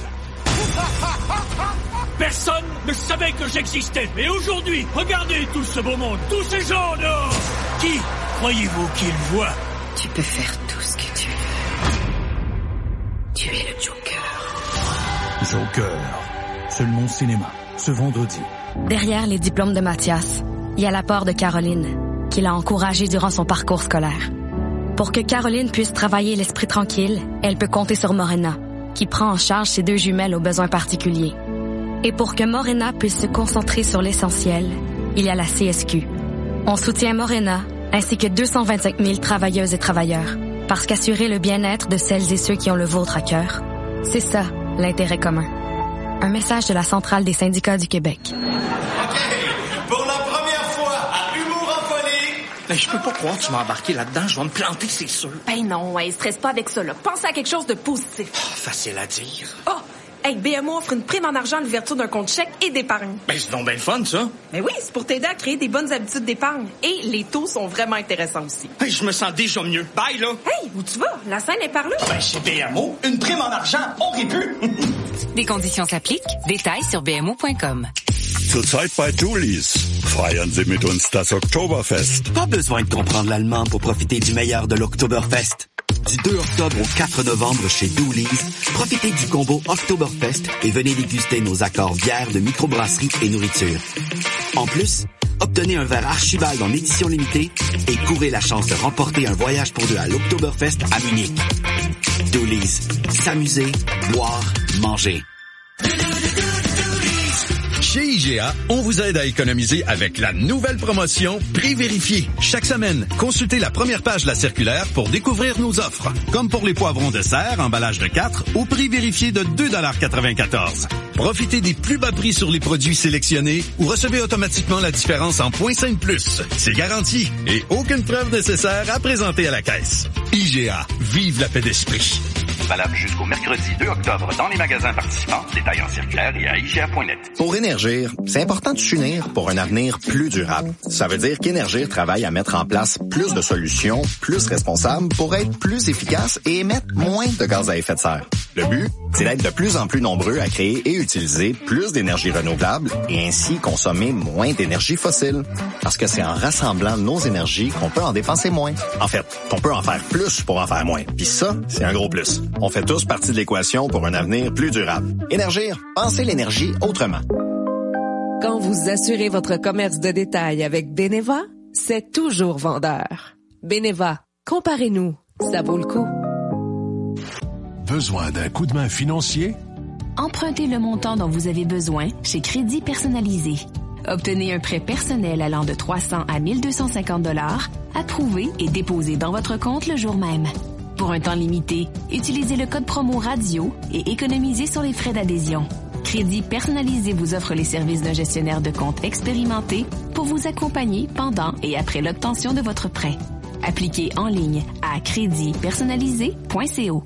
Speaker 18: Personne ne savait que j'existais. Et aujourd'hui, regardez tout ce beau monde, tous ces gens dehors. Qui croyez-vous qu'ils voient?
Speaker 9: Tu peux faire tout ce que tu veux. Tu es le Joker.
Speaker 12: Joker. Seulement cinéma. Ce vendredi.
Speaker 19: Derrière les diplômes de Mathias, il y a l'apport de Caroline, qui l'a encouragé durant son parcours scolaire. Pour que Caroline puisse travailler l'esprit tranquille, elle peut compter sur Morena, qui prend en charge ses 2 jumelles aux besoins particuliers. Et pour que Morena puisse se concentrer sur l'essentiel, il y a la CSQ. On soutient Morena, ainsi que 225 000 travailleuses et travailleurs, parce qu'assurer le bien-être de celles et ceux qui ont le vôtre à cœur, c'est ça, l'intérêt commun. Un message de la Centrale des syndicats du Québec.
Speaker 20: Pour la première fois à Humour en folie.
Speaker 21: Ben, je peux pas croire que tu m'as embarqué là-dedans. Je vais me planter, c'est sûr.
Speaker 22: Ben non, ouais, stresse pas avec ça, là. Pense à quelque chose de positif.
Speaker 21: Oh, facile à dire.
Speaker 22: Oh! Hey, BMO offre une prime en argent à l'ouverture d'un compte chèque et d'épargne.
Speaker 21: Ben, c'est donc bien le fun, ça.
Speaker 22: Mais oui, c'est pour t'aider à créer des bonnes habitudes d'épargne. Et les taux sont vraiment intéressants aussi.
Speaker 21: Hey, je me sens déjà mieux. Bye, là.
Speaker 22: Hey, où tu vas? La scène est par là.
Speaker 21: Ben, chez BMO, une prime en argent, on rit plus.
Speaker 23: Des conditions s'appliquent. Détails sur bmo.com.
Speaker 24: Zurzeit bei Doolies. Feiern Sie mit uns das Oktoberfest.
Speaker 25: Pas besoin de comprendre l'allemand pour profiter du meilleur de l'Oktoberfest. Du 2 octobre au 4 novembre chez Doolies, profitez du combo Oktoberfest et venez déguster nos accords bières de microbrasserie et nourriture. En plus, obtenez un verre Archibald en édition limitée et courez la chance de remporter un voyage pour 2 à l'Oktoberfest à Munich. Doolies. S'amuser, boire, manger.
Speaker 1: Chez IGA, on vous aide à économiser avec la nouvelle promotion Prix vérifié. Chaque semaine, consultez la première page de la circulaire pour découvrir nos offres. Comme pour les poivrons de serre, emballage de 4, au prix vérifié de 2,94 $. Profitez des plus bas prix sur les produits sélectionnés ou recevez automatiquement la différence en points 5 plus. C'est garanti et aucune preuve nécessaire à présenter à la caisse. IGA, vive la paix d'esprit.
Speaker 3: Valable jusqu'au mercredi 2 octobre dans les magasins participants. Détails en circulaire et à IGA.net.
Speaker 4: Pour Énergir, c'est important de s'unir pour un avenir plus durable. Ça veut dire qu'Énergir travaille à mettre en place plus de solutions, plus responsables pour être plus efficace et émettre moins de gaz à effet de serre. Le but, c'est d'être de plus en plus nombreux à créer et utiliser plus d'énergie renouvelable et ainsi consommer moins d'énergie fossile. Parce que c'est en rassemblant nos énergies qu'on peut en dépenser moins. En fait, qu'on peut en faire plus pour en faire moins. Puis ça, c'est un gros plus. On fait tous partie de l'équation pour un avenir plus durable. Énergir, pensez l'énergie autrement.
Speaker 5: Quand vous assurez votre commerce de détail avec Beneva, c'est toujours vendeur. Beneva, comparez-nous, ça vaut le coup.
Speaker 6: Besoin d'un coup de main financier?
Speaker 13: Empruntez le montant dont vous avez besoin chez Crédit Personnalisé. Obtenez un prêt personnel allant de 300 à 1250 $, approuvé et déposé dans votre compte le jour même. Pour un temps limité, utilisez le code promo radio et économisez sur les frais d'adhésion. Crédit Personnalisé vous offre les services d'un gestionnaire de compte expérimenté pour vous accompagner pendant et après l'obtention de votre prêt. Appliquez en ligne à créditpersonnalisé.co.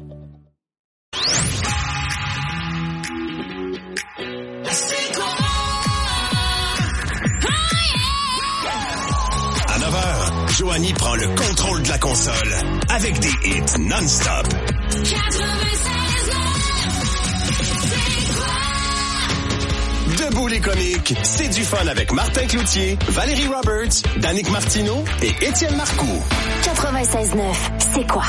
Speaker 8: À 9h, Joanie prend le contrôle de la console avec des hits non-stop. Debout les comiques, c'est du fun avec Martin Cloutier, Valérie Roberts, Danick Martineau et Étienne Marcoux.
Speaker 26: 96.9, c'est quoi?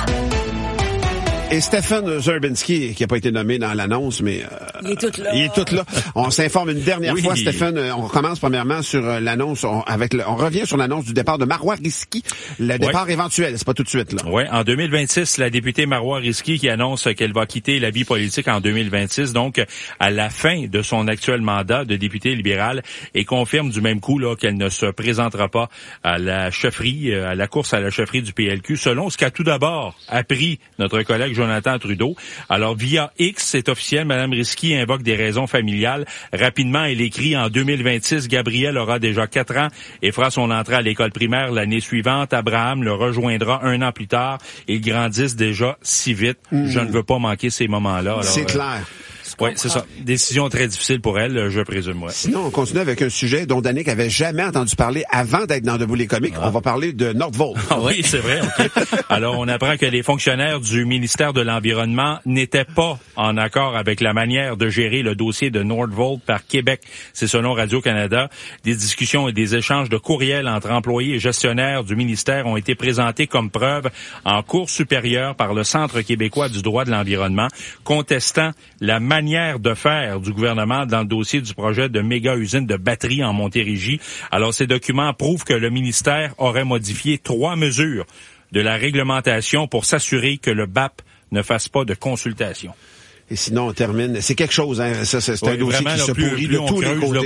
Speaker 2: Et Stephen Zerbinski, qui n'a pas été nommé dans l'annonce, mais
Speaker 22: il est tout là.
Speaker 2: Il est tout là. On s'informe une dernière fois, Stephen. On commence premièrement sur l'annonce. On revient sur l'annonce du départ de Marois Risky. Le départ éventuel, c'est pas tout de suite là.
Speaker 27: Oui, en 2026, la députée Marois Risky qui annonce qu'elle va quitter la vie politique en 2026, donc à la fin de son actuel mandat de députée libérale, et confirme du même coup là qu'elle ne se présentera pas à la chefferie, à la course à la chefferie du PLQ, selon ce qu'a tout d'abord appris notre collègue Jonathan Trudeau. Alors, via X, c'est officiel, Mme Risky invoque des raisons familiales. Rapidement, elle écrit, en 2026, Gabriel aura déjà 4 ans et fera son entrée à l'école primaire l'année suivante. Abraham le rejoindra 1 an plus tard. Ils grandissent déjà si vite. Je ne veux pas manquer ces moments-là. Alors,
Speaker 2: c'est clair.
Speaker 27: Oui, c'est ça. Décision très difficile pour elle, je présume. Ouais.
Speaker 2: Sinon, on continue avec un sujet dont Danick avait jamais entendu parler avant d'être dans Debout les comiques. On va parler de Nordvolt.
Speaker 27: Ah oui, c'est vrai. Okay. Alors, on apprend que les fonctionnaires du ministère de l'Environnement n'étaient pas en accord avec la manière de gérer le dossier de Nordvolt par Québec. C'est selon Radio-Canada. Des discussions et des échanges de courriels entre employés et gestionnaires du ministère ont été présentés comme preuve en cour supérieure par le Centre québécois du droit de l'environnement, contestant la manière de faire du gouvernement dans le dossier du projet de méga-usine de batterie en Montérégie. Alors, ces documents prouvent que le ministère aurait modifié 3 mesures de la réglementation pour s'assurer que le BAP ne fasse pas de consultation.
Speaker 2: Et sinon, on termine. C'est quelque chose, hein. Ça, c'est un dossier qui se pourrit de tous les côtés.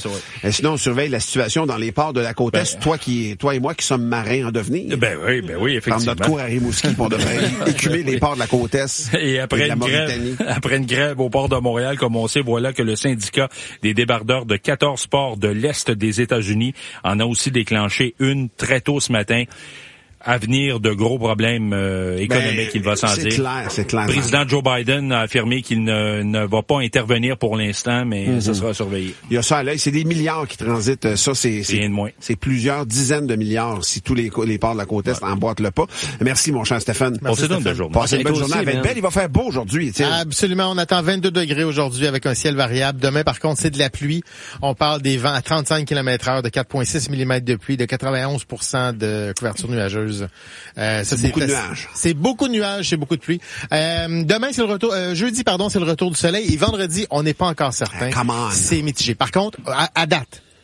Speaker 2: Et sinon, on surveille la situation dans les ports de la côte Est. Toi et moi qui sommes marins en devenir.
Speaker 27: Ben oui, effectivement.
Speaker 2: Dans notre cours à Rimouski, on devrait écumer les ports de la côte Est.
Speaker 27: Et après une grève au port de Montréal, comme on sait, voilà que le syndicat des débardeurs de 14 ports de l'Est des États-Unis en a aussi déclenché une très tôt ce matin. Avenir de gros problèmes économiques, il va s'en dire.
Speaker 2: C'est clair.
Speaker 27: Le président Joe Biden a affirmé qu'il ne va pas intervenir pour l'instant, mais ça sera surveillé.
Speaker 2: Il y a ça à l'œil. C'est des milliards qui transitent. Ça, c'est
Speaker 27: rien de moins.
Speaker 2: C'est plusieurs dizaines de milliards si tous les ports de la côte Est emboîtent le pas. Merci, mon cher Stéphane.
Speaker 27: Passez une bonne journée.
Speaker 2: Passez une bonne journée. Avec Belle, il va faire beau aujourd'hui.
Speaker 28: Absolument. On attend 22 degrés aujourd'hui avec un ciel variable. Demain, par contre, c'est de la pluie. On parle des vents à 35 km/h, de 4,6 mm de pluie, de 91% de couverture nuageuse.
Speaker 2: Ça, c'est beaucoup de nuages.
Speaker 28: C'est beaucoup de nuages, c'est beaucoup de pluie. Demain, c'est le retour. Jeudi, c'est le retour du soleil. Et vendredi, on n'est pas encore certain.
Speaker 2: Come on.
Speaker 28: C'est mitigé. Par contre, à date,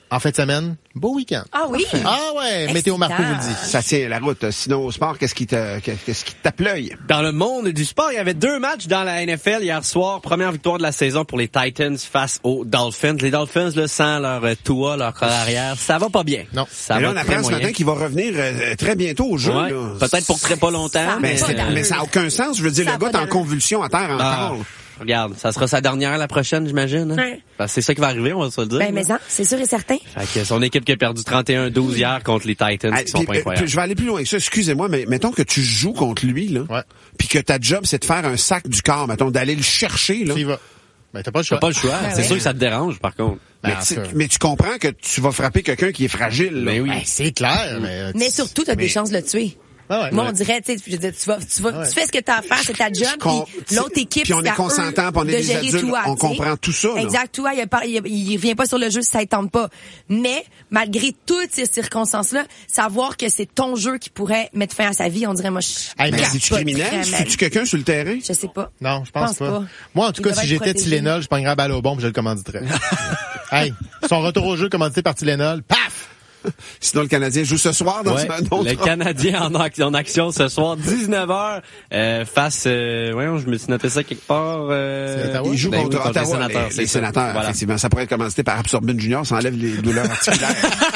Speaker 28: En fin de semaine, beau week-end.
Speaker 22: Ah oui?
Speaker 28: Ah ouais, Météo Marco vous le dit.
Speaker 2: Ça tient la route. Sinon, au sport, qu'est-ce qui te tape l'œil?
Speaker 6: Dans le monde du sport, il y avait 2 matchs dans la NFL hier soir. Première victoire de la saison pour les Titans face aux Dolphins. Les Dolphins, là, sans leur Tua, leur corps arrière, ça va pas bien.
Speaker 28: Non.
Speaker 2: Ça va on apprend ce matin qu'il va revenir très bientôt au jeu.
Speaker 6: Ouais, peut-être pour très pas longtemps.
Speaker 2: Mais ça n'a aucun sens. Je veux dire, le gars est en convulsion à terre encore.
Speaker 6: Regarde, ça sera sa dernière la prochaine, j'imagine. Hein?
Speaker 22: Ouais.
Speaker 6: Parce que c'est ça qui va arriver, on va se le dire.
Speaker 22: Ben, mais ça, c'est sûr et certain.
Speaker 6: Fait que son équipe qui a perdu 31-12 hier contre les Titans, qui sont pas incroyables.
Speaker 2: Je vais aller plus loin que ça, excusez-moi, mais mettons que tu joues contre lui, là, puis que ta job, c'est de faire un sac du corps, mettons, d'aller le chercher, là.
Speaker 28: Tu y vas. Ben, t'as pas le choix.
Speaker 6: T'as pas le choix. C'est sûr que ça te dérange, par contre.
Speaker 2: Mais tu comprends que tu vas frapper quelqu'un qui est fragile, là.
Speaker 6: Ben oui.
Speaker 28: Ben, c'est clair,
Speaker 22: mais surtout, t'as des chances de le tuer. Moi, on dirait, tu sais, tu fais ce que t'as à faire, c'est ta job, puis l'autre équipe,
Speaker 2: puis on est consentant, puis on est des adultes, on comprend tout ça.
Speaker 22: Exact, toi, il revient pas sur le jeu si ça ne tente pas. Mais, malgré toutes ces circonstances-là, savoir que c'est ton jeu qui pourrait mettre fin à sa vie, on dirait, moi,
Speaker 2: mais c'est-tu criminel? C'est-tu quelqu'un sur le terrain?
Speaker 22: Je sais pas.
Speaker 28: Non, je pense pas. Moi, en tout cas, si j'étais Tylenol, je pognerais la balle au bon, puis je le commanditerais. Hey, son retour au jeu commandité par Tylenol, paf!
Speaker 2: Sinon, le Canadien joue ce soir dans un autre.
Speaker 6: Le Canadien en action ce soir, 19h, face, je me suis noté ça quelque part.
Speaker 2: Il joue contre Ottawa, les Sénateurs. Voilà. Effectivement, ça pourrait être commandité par Absorbine Junior, ça enlève les douleurs articulaires.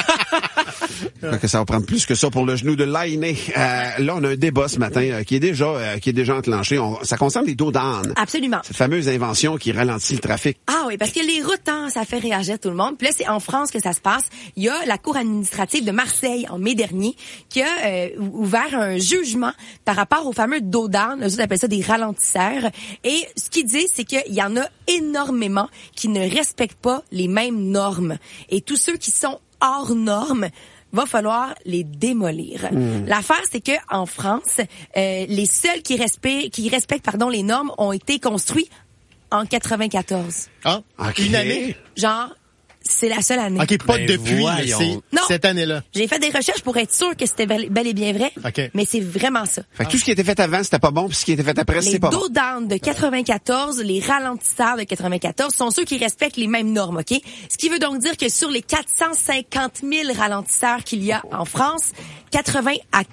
Speaker 2: Que ça va prendre plus que ça pour le genou de Lainé. Là, on a un débat ce matin qui est déjà enclenché. Ça concerne les dos d'âne.
Speaker 22: Absolument.
Speaker 2: Cette fameuse invention qui ralentit le trafic.
Speaker 22: Ah oui, parce que les routes, ça fait réagir tout le monde. Puis là, c'est en France que ça se passe. Il y a la Cour administrative de Marseille, en mai dernier, qui a ouvert un jugement par rapport aux fameux dos d'âne. Eux autres appellent ça des ralentisseurs. Et ce qu'ils disent, c'est qu'il y en a énormément qui ne respectent pas les mêmes normes. Et tous ceux qui sont hors normes, va falloir les démolir. L'affaire, c'est que en France, les seuls qui respectent les normes ont été construits en 94.
Speaker 28: Ah, okay. Une année?
Speaker 22: Genre, c'est la seule année.
Speaker 28: OK, pas depuis, c'est cette année-là.
Speaker 22: J'ai fait des recherches pour être sûr que c'était bel et bien vrai, mais c'est vraiment ça.
Speaker 2: Fait que tout ce qui était fait avant, c'était pas bon, puis ce qui était fait après, c'était pas bon.
Speaker 22: Les dos d'âne de 94, les ralentisseurs de 94 sont ceux qui respectent les mêmes normes, OK? Ce qui veut donc dire que sur les 450 000 ralentisseurs qu'il y a en France, 80 à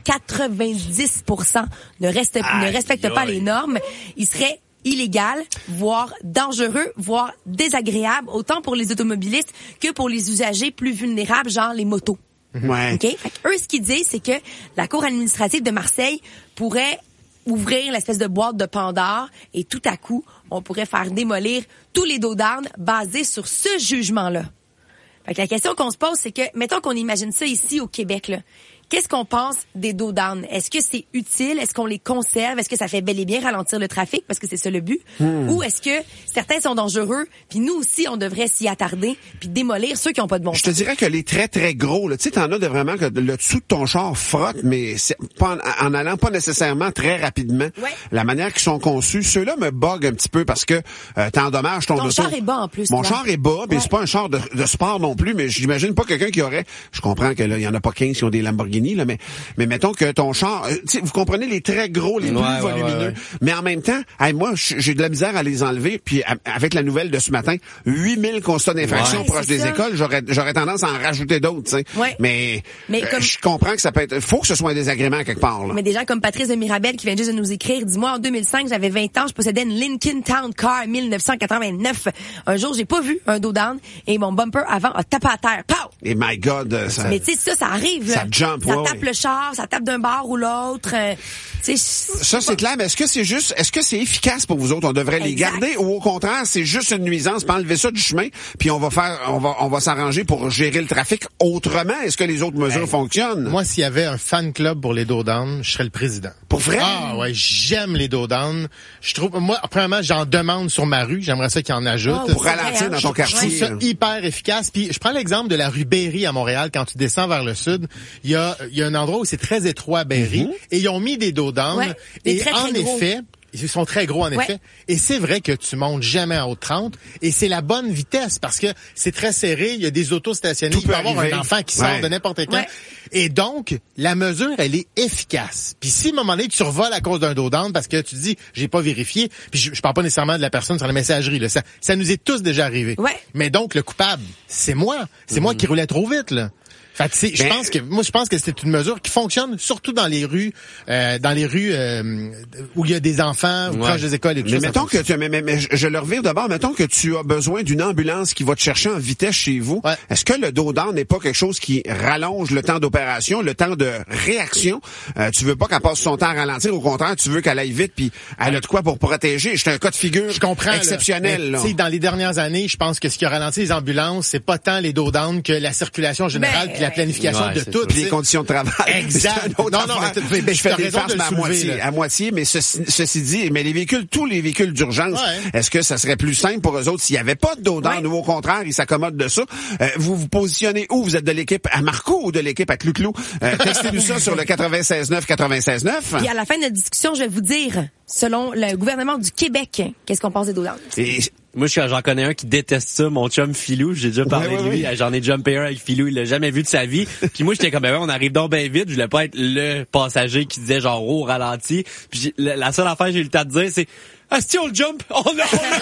Speaker 22: 90% ne respectent pas les normes. Ils seraient illégal, voire dangereux, voire désagréable, autant pour les automobilistes que pour les usagers plus vulnérables, genre les motos.
Speaker 2: Ouais.
Speaker 22: OK? Fait que eux, ce qu'ils disent, c'est que la Cour administrative de Marseille pourrait ouvrir l'espèce de boîte de Pandore et tout à coup, on pourrait faire démolir tous les dos d'âne basés sur ce jugement-là. Fait que la question qu'on se pose, c'est que, mettons qu'on imagine ça ici au Québec, là. Qu'est-ce qu'on pense des dos d'âne? Est-ce que c'est utile? Est-ce qu'on les conserve? Est-ce que ça fait bel et bien ralentir le trafic? Parce que c'est ça le but. Ou est-ce que certains sont dangereux? Puis nous aussi, on devrait s'y attarder puis démolir ceux qui n'ont pas de bon sens.
Speaker 2: Je te dirais que les très, très gros, tu sais, t'en as de vraiment que le dessous de ton char frotte, mais c'est pas en allant pas nécessairement très rapidement.
Speaker 22: Ouais.
Speaker 2: La manière qu'ils sont conçus, ceux-là me bug un petit peu parce que t'endommages ton auto.
Speaker 22: Ton char est bas en plus.
Speaker 2: Mon char est bas, mais c'est pas un char de sport non plus, mais j'imagine pas quelqu'un qui aurait... Je comprends que là, il y en a pas 15 qui ont des Lamborghini, là, mais mettons que ton char, vous comprenez les très gros, les plus volumineux, mais en même temps, moi j'ai de la misère à les enlever, puis avec la nouvelle de ce matin, 8000 constats d'infraction proches des écoles, j'aurais tendance à en rajouter d'autres, mais comme... je comprends que ça peut être, faut que ce soit un désagrément quelque part, là.
Speaker 22: Mais des gens comme Patrice de Mirabel qui vient juste de nous écrire, dis-moi, en 2005, j'avais 20 ans, je possédais une Lincoln Town Car 1989. Un jour, j'ai pas vu un dos d'âne et mon bumper avant a tapé à terre. Pow!
Speaker 2: Et my God, ça...
Speaker 22: Mais tu sais, ça arrive, là.
Speaker 2: Ça jump,
Speaker 22: ça tape le char, ça tape d'un bar ou l'autre.
Speaker 2: Ça, c'est clair, mais est-ce que c'est efficace pour vous autres? On devrait les garder ou au contraire, c'est juste une nuisance, puis enlever ça du chemin, puis on va s'arranger pour gérer le trafic autrement? Est-ce que les autres mesures fonctionnent?
Speaker 28: Moi, s'il y avait un fan club pour les dos d'âne, je serais le président.
Speaker 2: Pour vrai?
Speaker 28: Ah ouais, j'aime les dos d'âne. Je trouve, moi, premièrement, j'en demande sur ma rue. J'aimerais ça qu'il en ajoute.
Speaker 2: Pour ralentir dans ton quartier.
Speaker 28: Je trouve ça hyper efficace. Puis je prends l'exemple de la rue Berry à Montréal. Quand tu descends vers le sud, il y a un endroit où c'est très étroit à Berry, et ils ont mis des dos d'âne.
Speaker 22: Ouais,
Speaker 28: et
Speaker 22: très,
Speaker 28: en
Speaker 22: très
Speaker 28: effet, Ils sont très gros, en effet. Et c'est vrai que tu montes jamais en haut de 30. Et c'est la bonne vitesse parce que c'est très serré. Il y a des autos stationnés. Il peut y avoir un enfant qui sort de n'importe quand. Et donc, la mesure, elle est efficace. Puis si, à un moment donné, tu revoles à cause d'un dos down parce que tu te dis, j'ai pas vérifié, puis je parle pas nécessairement de la personne sur la messagerie, là. Ça nous est tous déjà arrivé. Mais donc, le coupable, c'est moi. C'est moi qui roulais trop vite, là. Fait que je pense que c'est une mesure qui fonctionne surtout dans les rues où il y a des enfants ou proches des écoles et tout ça.
Speaker 2: Mais mettons que je le revire d'abord, mettons que tu as besoin d'une ambulance qui va te chercher en vitesse chez vous. Est-ce que le dos down n'est pas quelque chose qui rallonge le temps d'opération, le temps de réaction? Tu veux pas qu'elle passe son temps à ralentir, au contraire, tu veux qu'elle aille vite puis elle a de quoi pour protéger. C'est un cas de figure exceptionnel.
Speaker 28: Là. Dans les dernières années, je pense que ce qui a ralenti les ambulances, c'est pas tant les dos down que la circulation générale puis la planification de tout.
Speaker 2: Les conditions de travail.
Speaker 28: Exact.
Speaker 2: Je fais des farces à moitié, mais ceci dit, mais tous les véhicules d'urgence, est-ce que ça serait plus simple pour eux autres s'il n'y avait pas de dos down ou au contraire, ils s'accommodent de ça? Vous vous positionnez où? Vous êtes de l'équipe à Marco ou de l'équipe à Clou-Clou? Textez-nous ça sur le 96.9, 96.9.
Speaker 22: Et à la fin de notre discussion, je vais vous dire, selon le gouvernement du Québec, qu'est-ce qu'on pense des dos down?
Speaker 6: Moi, j'en connais un qui déteste ça, mon chum Philou. J'ai déjà parlé de lui. J'en ai jumpé un avec Philou. Il l'a jamais vu de sa vie. Puis moi, j'étais comme, on arrive donc bien vite. Je voulais pas être le passager qui disait genre, au ralenti. Puis la seule affaire que j'ai eu le temps de dire, c'est, si on le jump, on a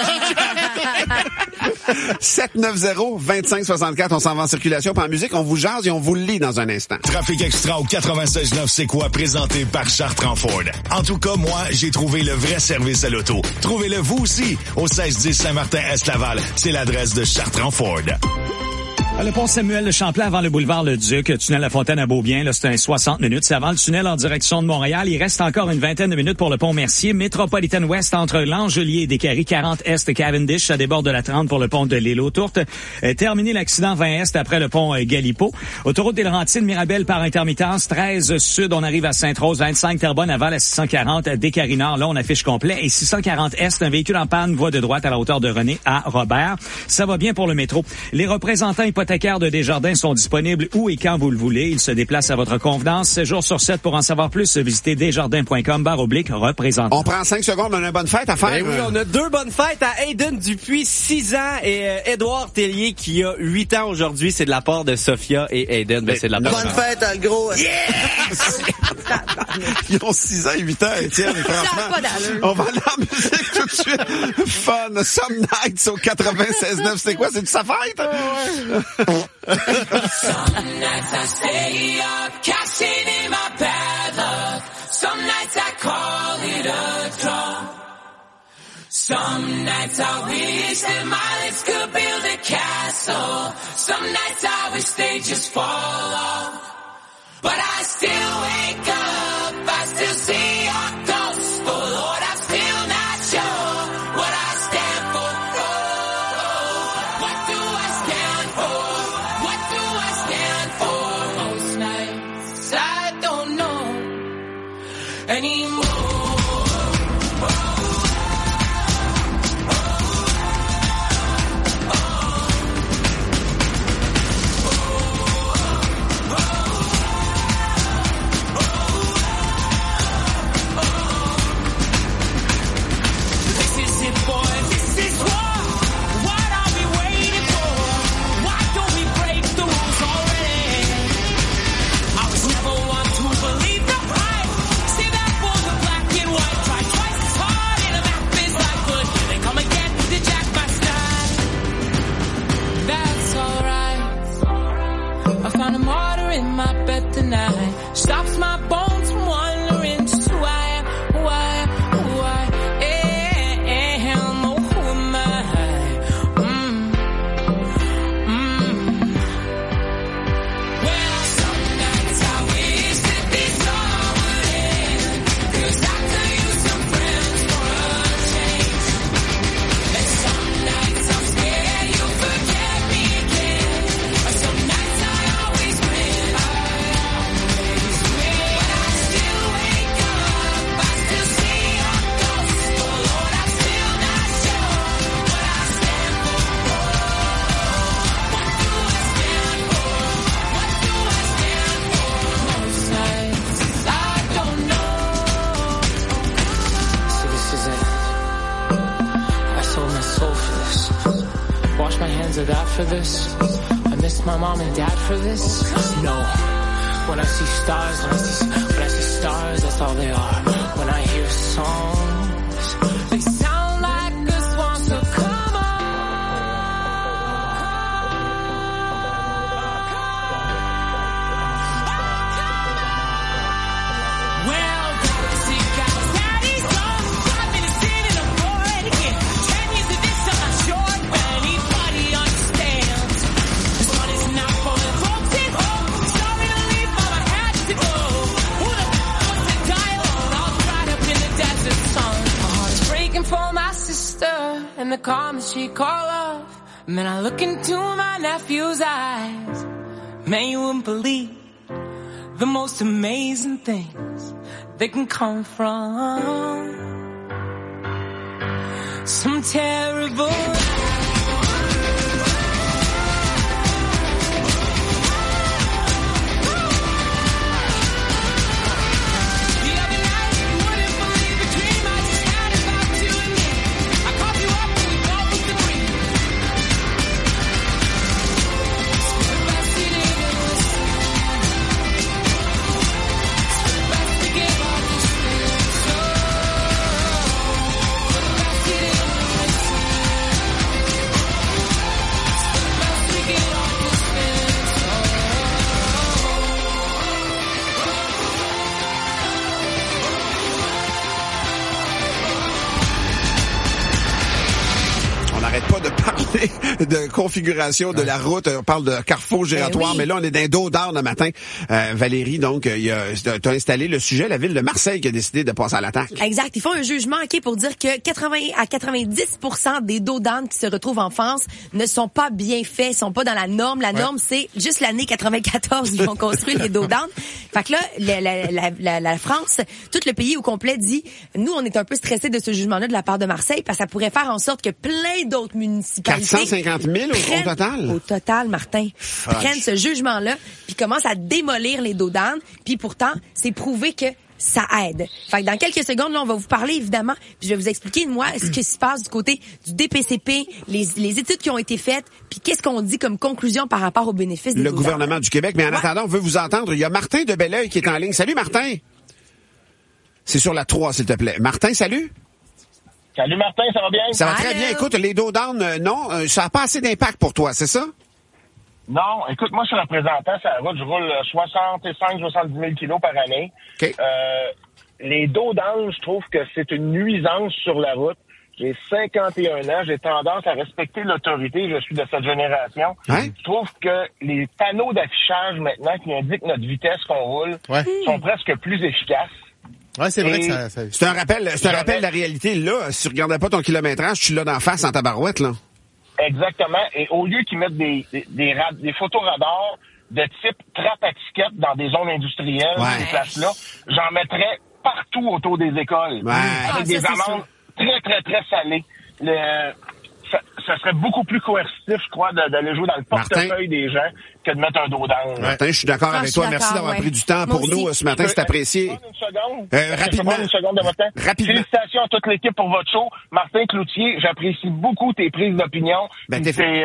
Speaker 2: 790-2564, on s'en va en circulation. Puis en musique, on vous jase et on vous le lit dans un instant.
Speaker 7: Trafic Extra au 96.9, c'est quoi? Présenté par Chartrand Ford. En tout cas, moi, j'ai trouvé le vrai service à l'auto. Trouvez-le vous aussi au 1610 Saint-Martin-Est-Laval. C'est l'adresse de Chartrand Ford.
Speaker 10: Le pont Samuel de Champlain avant le boulevard Le Duc, tunnel La Fontaine à Beaubien, là, c'est un 60 minutes. C'est avant le tunnel en direction de Montréal. Il reste encore une vingtaine de minutes pour le pont Mercier. Métropolitaine Ouest entre L'Angelier et Descaries, 40 Est Cavendish. Ça déborde de la 30 pour le pont de l'Île aux Tourtes. Terminé l'accident 20 Est après le pont Galipo. Autoroute des Laurentides, Mirabel par intermittence. 13 Sud, on arrive à Sainte-Rose. 25 Terrebonne aval à 640 Descaries Nord. Là, on affiche complet. Et 640 Est, un véhicule en panne, voie de droite à la hauteur de René à Robert. Ça va bien pour le métro. Les représentants hypothécaires de Desjardins sont disponibles où et quand vous le voulez. Ils se déplacent à votre convenance. 7 jours sur 7 pour en savoir plus. Visitez desjardins.com/représentant.
Speaker 2: On prend 5 secondes, on a une bonne fête à faire.
Speaker 6: Oui, on a 2 bonnes fêtes à Hayden Dupuis, 6 ans, et Édouard Tellier qui a 8 ans aujourd'hui. C'est de la part de Sophia et Hayden. C'est de la part
Speaker 11: bonne fête à le gros.
Speaker 2: Yes! Ils ont 6 ans et 8 ans, Étienne. Franchement, on va aller en musique tout de suite. Fun. Some Nights au 96.9. C'est quoi? C'est de sa fête?
Speaker 14: Some nights I stay up, cashing in my bad luck. Some nights I call it a draw. Some nights I wish that my lips could build a castle. Some nights I wish they just fall off. But I still wake up, I still see your ghost. Oh Lord, I'm still not sure what I stand for. What do I stand for? What do I stand for? Most nights I don't know anymore. Stops my bones from wondering just who I am, oh, who am I? Well, some nights I wish that this all would end, 'cause I could use some friends for a change. And some nights I'm scared you'll forget me again, but some nights I always win. But I cold for this. Wash my hands of that for this. I miss my mom and dad for this. No. When I see stars, when I see stars, that's all they are. When I hear songs, they sound like a swan, so come on. Well, see, got daddy's on 5 minutes in and I'm bored again. 10 years of this, I'm not sure if anybody understands. This one is not for the folks at home. Sorry to leave, but I had to go. Who the wants to dialogue? All dried up in the desert sun. My heart is breaking for my sister and the calm she call off. And then I look into my nephew's eyes. Man, you wouldn't believe the most amazing things they can come from some terrible.
Speaker 2: Pas de parler de configuration de la route. On parle de carrefour gératoire, mais là, on est dans un dos d'or le matin. Valérie, donc, t'as installé le sujet, la ville de Marseille qui a décidé de passer à l'attaque.
Speaker 22: Exact. Ils font un jugement, pour dire que 80 à 90% des dos d'âne qui se retrouvent en France ne sont pas bien faits, sont pas dans la norme. La norme, c'est juste l'année 94 ils ont construit les dos d'âne. Fait que là, la France, tout le pays au complet dit, nous, on est un peu stressés de ce jugement-là de la part de Marseille parce que ça pourrait faire en sorte que plein d'autres municipalités
Speaker 2: 450 000 au total?
Speaker 22: Au total, Martin. Prennent ce jugement-là, puis commencent à démolir les dos d'âne, puis pourtant, c'est prouvé que ça aide. Fait que dans quelques secondes, là, on va vous parler, évidemment, puis je vais vous expliquer, moi, ce qui se passe du côté du DPCP, les études qui ont été faites, puis qu'est-ce qu'on dit comme conclusion par rapport aux bénéfices des dos d'âne.
Speaker 2: Le gouvernement du Québec. Mais en attendant, on veut vous entendre. Il y a Martin de Belleuil qui est en ligne. Salut, Martin! C'est sur la 3, s'il te plaît. Martin, salut!
Speaker 9: Salut Martin, ça va bien?
Speaker 2: Ça va très bien. Écoute, les dos d'âne, non, ça n'a pas assez d'impact pour toi, c'est ça?
Speaker 9: Non, écoute, moi, je suis représentant sur la route. Je roule 65-70 000 kilos par année.
Speaker 2: Okay.
Speaker 9: Les dos d'âne, je trouve que c'est une nuisance sur la route. J'ai 51 ans, j'ai tendance à respecter l'autorité, je suis de cette génération.
Speaker 2: Hein?
Speaker 9: Je trouve que les panneaux d'affichage maintenant qui indiquent notre vitesse qu'on roule sont presque plus efficaces.
Speaker 28: Ouais, c'est vrai que ça...
Speaker 2: C'est un rappel de la réalité. Là, si tu regardais pas ton kilométrage, tu l'as d'en face en tabarouette, là.
Speaker 9: Exactement. Et au lieu qu'ils mettent des photoradars de type trappe à ticket dans des zones industrielles, ces places-là, j'en mettrais partout autour des écoles. Avec des amendes très, très, très salées. Ça serait beaucoup plus coercitif, je crois, d'aller jouer dans le portefeuille des gens que de mettre un dos d'âne.
Speaker 2: Martin, je suis d'accord avec toi. Merci d'avoir pris du temps pour nous ce matin. C'est apprécié. Rapidement.
Speaker 9: Une seconde de votre temps.
Speaker 2: Rapidement.
Speaker 9: Félicitations à toute l'équipe pour votre show. Martin Cloutier, j'apprécie beaucoup tes prises d'opinion. Que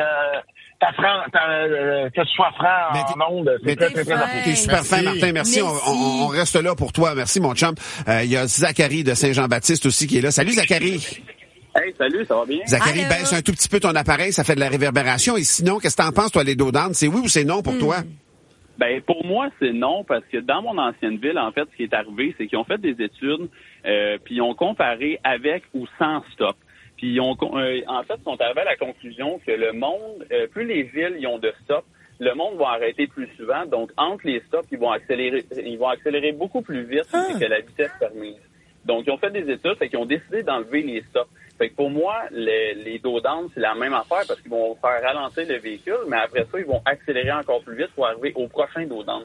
Speaker 9: tu sois franc en ondes, c'est très, très, très apprécié.
Speaker 2: T'es super fin, Martin. Merci. On reste là pour toi. Merci, mon chum. Il y a Zachary de Saint-Jean-Baptiste aussi qui est là. Salut, Zachary.
Speaker 11: Hey, salut, ça va bien?
Speaker 2: Zachary, baisse un tout petit peu ton appareil, ça fait de la réverbération. Et sinon, qu'est-ce que t'en penses, toi, les dos d'âne? C'est oui ou c'est non pour toi?
Speaker 11: Ben, pour moi, c'est non, parce que dans mon ancienne ville, en fait, ce qui est arrivé, c'est qu'ils ont fait des études, puis ils ont comparé avec ou sans stop. Puis en fait, ils sont arrivés à la conclusion que le monde, plus les villes y ont de stop, le monde va arrêter plus souvent. Donc, entre les stops, ils vont accélérer beaucoup plus vite que la vitesse permise. Donc, ils ont fait des études, fait qu'ils ont décidé d'enlever les stops. Fait que pour moi, les dos d'âne, c'est la même affaire parce qu'ils vont faire ralentir le véhicule, mais après ça, ils vont accélérer encore plus vite pour arriver au prochain dos d'âne.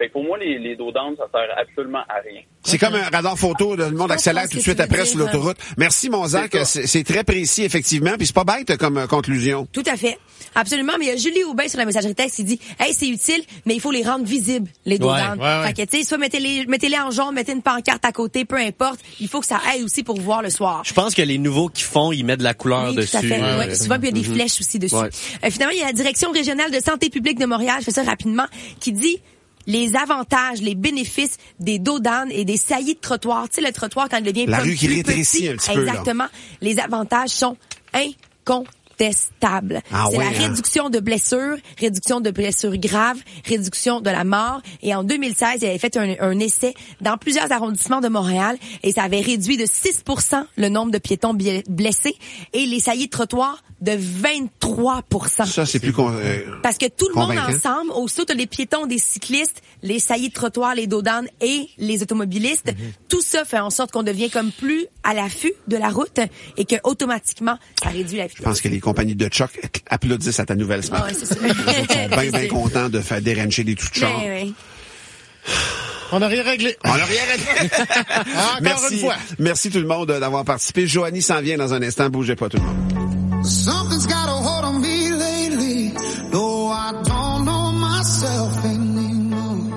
Speaker 11: Fait que pour moi, les dos d'âne, ça sert absolument à rien.
Speaker 2: C'est comme un radar photo, le monde accélère tout de suite après sur l'autoroute. Merci, mon Zach. C'est très précis, effectivement, puis c'est pas bête comme conclusion.
Speaker 22: Tout à fait. Absolument, mais il y a Julie Aubin sur la messagerie texte qui dit « Hey, c'est utile, mais il faut les rendre visibles, les dos d'âne. » Fait que, tu sais, soit mettez-les en jaune, mettez une pancarte à côté, peu importe. Il faut que ça aide aussi pour voir le soir.
Speaker 6: Je pense que les nouveaux qui font, ils mettent de la couleur dessus.
Speaker 22: Tout à fait. Souvent, puis il y a des flèches aussi dessus. Finalement, il y a la Direction régionale de santé publique de Montréal, je fais ça rapidement, qui dit les avantages, les bénéfices des dos d'âne et des saillies de trottoir. Tu sais, le trottoir, quand il devient
Speaker 2: la
Speaker 22: comme
Speaker 2: rue qui
Speaker 22: plus
Speaker 2: rétrécit
Speaker 22: petit,
Speaker 2: un petit peu.
Speaker 22: Exactement. Les avantages sont incontestables. C'est la réduction de blessures graves, réduction de la mort. Et en 2016, il avait fait un essai dans plusieurs arrondissements de Montréal et ça avait réduit de 6% le nombre de piétons blessés et les saillies de trottoir de 23%.
Speaker 2: Ça, c'est plus
Speaker 22: parce que tout le monde ensemble, aussitôt t'as les piétons, des cyclistes, les saillies de trottoir, les dos d'âne et les automobilistes, tout ça fait en sorte qu'on devient comme plus à l'affût de la route et que automatiquement ça réduit la vitesse.
Speaker 2: Je pense que les compagnies de choc applaudissent à ta nouvelle smart.
Speaker 22: Ouais, c'est ça.
Speaker 2: Ils sont bien contents de faire dérancher des tout de char.
Speaker 28: On n'a rien réglé. Encore une fois.
Speaker 2: Merci tout le monde d'avoir participé. Joanie s'en vient dans un instant. Bougez pas tout le monde.
Speaker 14: Something's got a hold on me lately. No, I don't know myself anymore.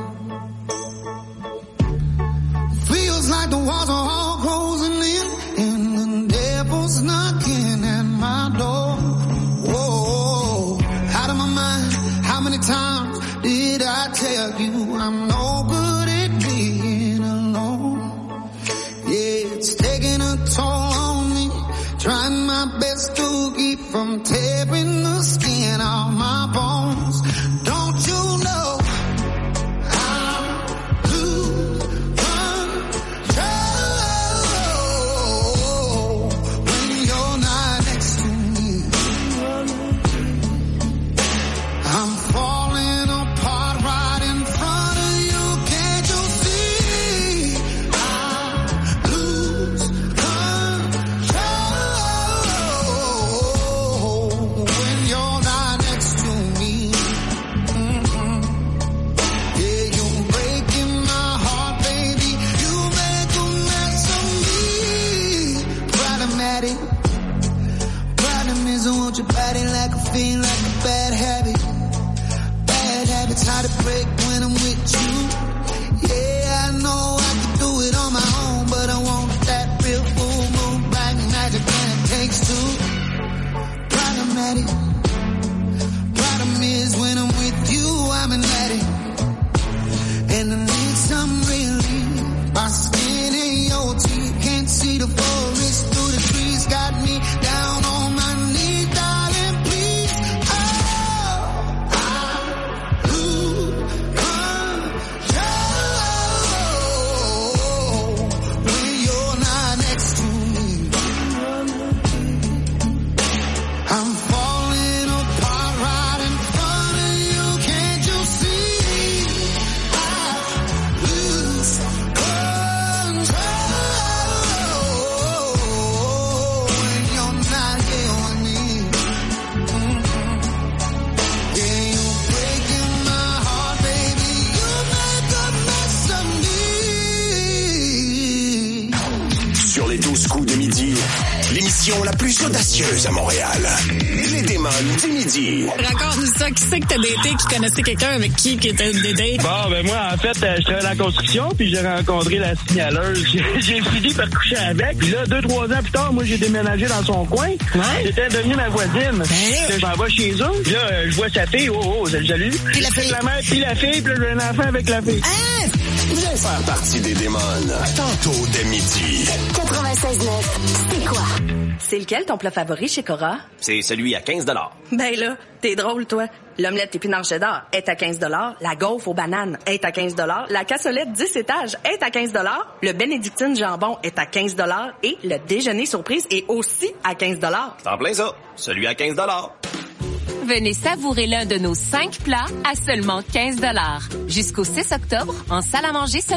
Speaker 14: Feels like the walls are all closing in and the devil's knocking at my door. Whoa, out of my mind. How many times did I tell you I'm no good at being alone? Yeah, it's taking a toll on me. Trying my best to keep from tearing the skin off my bones. Don't you know I lose control when you're not next to me? I'm falling apart right in front of you. Can't you see? I lose control when you're not next to me. Yeah, you're breaking my heart, baby. You make a mess of me. Problematic. Problem is I want your body like a fiend, like a bad habit. Bad habits hard to break when I'm with you. Yeah, I know I can do it on my own, but I want that real full moon black magic and it takes two. Problematic. Problem is when I'm with you, I'm an addict. And I need some relief. My skin in your teeth, can't see the forest through the trees. Got me down on my knees, darling, please. Oh, I lose control when you're not next to me. I'm falling apart right in front of you. Can't you see? I lose control when you're not here with me. Yeah, you're breaking my heart, baby. You make a mess of me.
Speaker 8: Sur les 12 coups de midi, l'émission la plus audacieuse à Montréal. Les démons du midi.
Speaker 12: Raconte-nous ça. Qui c'est que t'as daté, qui connaissait quelqu'un avec qui était daté?
Speaker 15: Bon, ben moi, en fait, je travaillais dans la construction, puis j'ai rencontré la signaleuse. J'ai fini par coucher avec. Puis là, 2-3 ans plus tard, moi, j'ai déménagé dans son coin. Ouais. J'étais devenu ma voisine. Je m'en vais chez eux. Puis là, je vois sa fille. Oh, salut.
Speaker 12: Puis la fille.
Speaker 15: La mère, puis la fille, puis là, j'ai un enfant avec la fille.
Speaker 12: Hein?
Speaker 8: Viens faire partie des démons. Tantôt dès midi.
Speaker 26: 96.9, c'est quoi?
Speaker 16: C'est lequel ton plat favori chez Cora?
Speaker 17: C'est celui à 15 $.
Speaker 16: Ben là, t'es drôle, toi. L'omelette épinarche cheddar est à 15 $. La gaufre aux bananes est à 15 $. La cassolette 10 étages est à 15 $. Le bénédictine jambon est à 15 $. Et le déjeuner surprise est aussi à 15 $.
Speaker 17: C'est en plein ça. Celui à 15 $.
Speaker 23: Venez savourer l'un de nos 5 plats à seulement 15 $. Jusqu'au 6 octobre, en salle à manger seulement.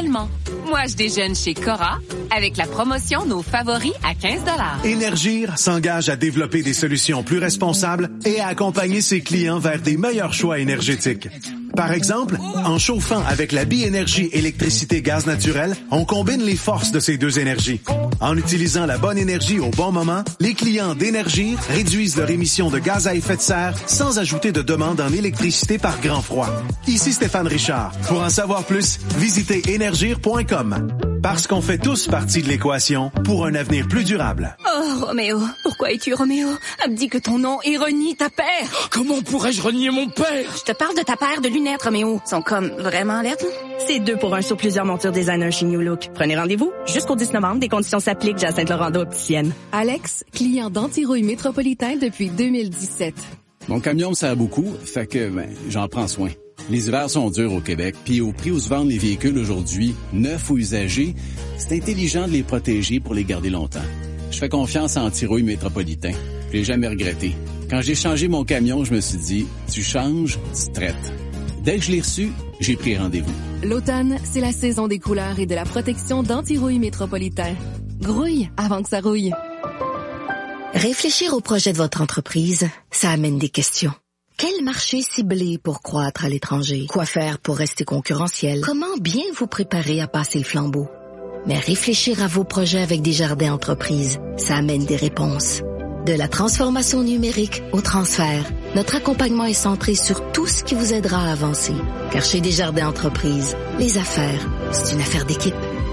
Speaker 23: Moi, je déjeune chez Cora avec la promotion Nos Favoris à 15 $.
Speaker 1: Énergir s'engage à développer des solutions plus responsables et à accompagner ses clients vers des meilleurs choix énergétiques. Par exemple, en chauffant avec la Bi-Énergie électricité-gaz naturel, on combine les forces de ces deux énergies. En utilisant la bonne énergie au bon moment, les clients d'Énergir réduisent leur émission de gaz à effet de serre sans ajouter de demande en électricité par grand froid. Ici Stéphane Richard. Pour en savoir plus, visitez énergir.com. Parce qu'on fait tous partie de l'équation pour un avenir plus durable.
Speaker 3: Oh, Roméo, pourquoi es-tu Roméo? Abdique que ton nom et renie ta paire.
Speaker 18: Comment pourrais-je renier mon père?
Speaker 3: Je te parle de ta paire de lunettes, Roméo. Sont comme vraiment lettres.
Speaker 16: C'est 2 pour 1 sur plusieurs montures designer chez New Look. Prenez rendez-vous jusqu'au 10 novembre. Des conditions s'appliquent. Jacinthe Laurando opticienne.
Speaker 5: Alex, client d'Antirouille Métropolitain depuis 2017.
Speaker 19: Mon camion me sert beaucoup, fait que j'en prends soin. Les hivers sont durs au Québec, puis au prix où se vendent les véhicules aujourd'hui, neufs ou usagés, c'est intelligent de les protéger pour les garder longtemps. Je fais confiance à Antirouille Métropolitain. Je l'ai jamais regretté. Quand j'ai changé mon camion, je me suis dit, tu changes, tu traites. Dès que je l'ai reçu, j'ai pris rendez-vous.
Speaker 5: L'automne, c'est la saison des couleurs et de la protection d'Antirouille Métropolitain. Grouille avant que ça rouille.
Speaker 20: Réfléchir au projet de votre entreprise, ça amène des questions. Quel marché cibler pour croître à l'étranger? Quoi faire pour rester concurrentiel? Comment bien vous préparer à passer le flambeau? Mais réfléchir à vos projets avec Desjardins Entreprises, ça amène des réponses. De la transformation numérique au transfert, notre accompagnement est centré sur tout ce qui vous aidera à avancer. Car chez Desjardins Entreprises, les affaires, c'est une affaire d'équipe.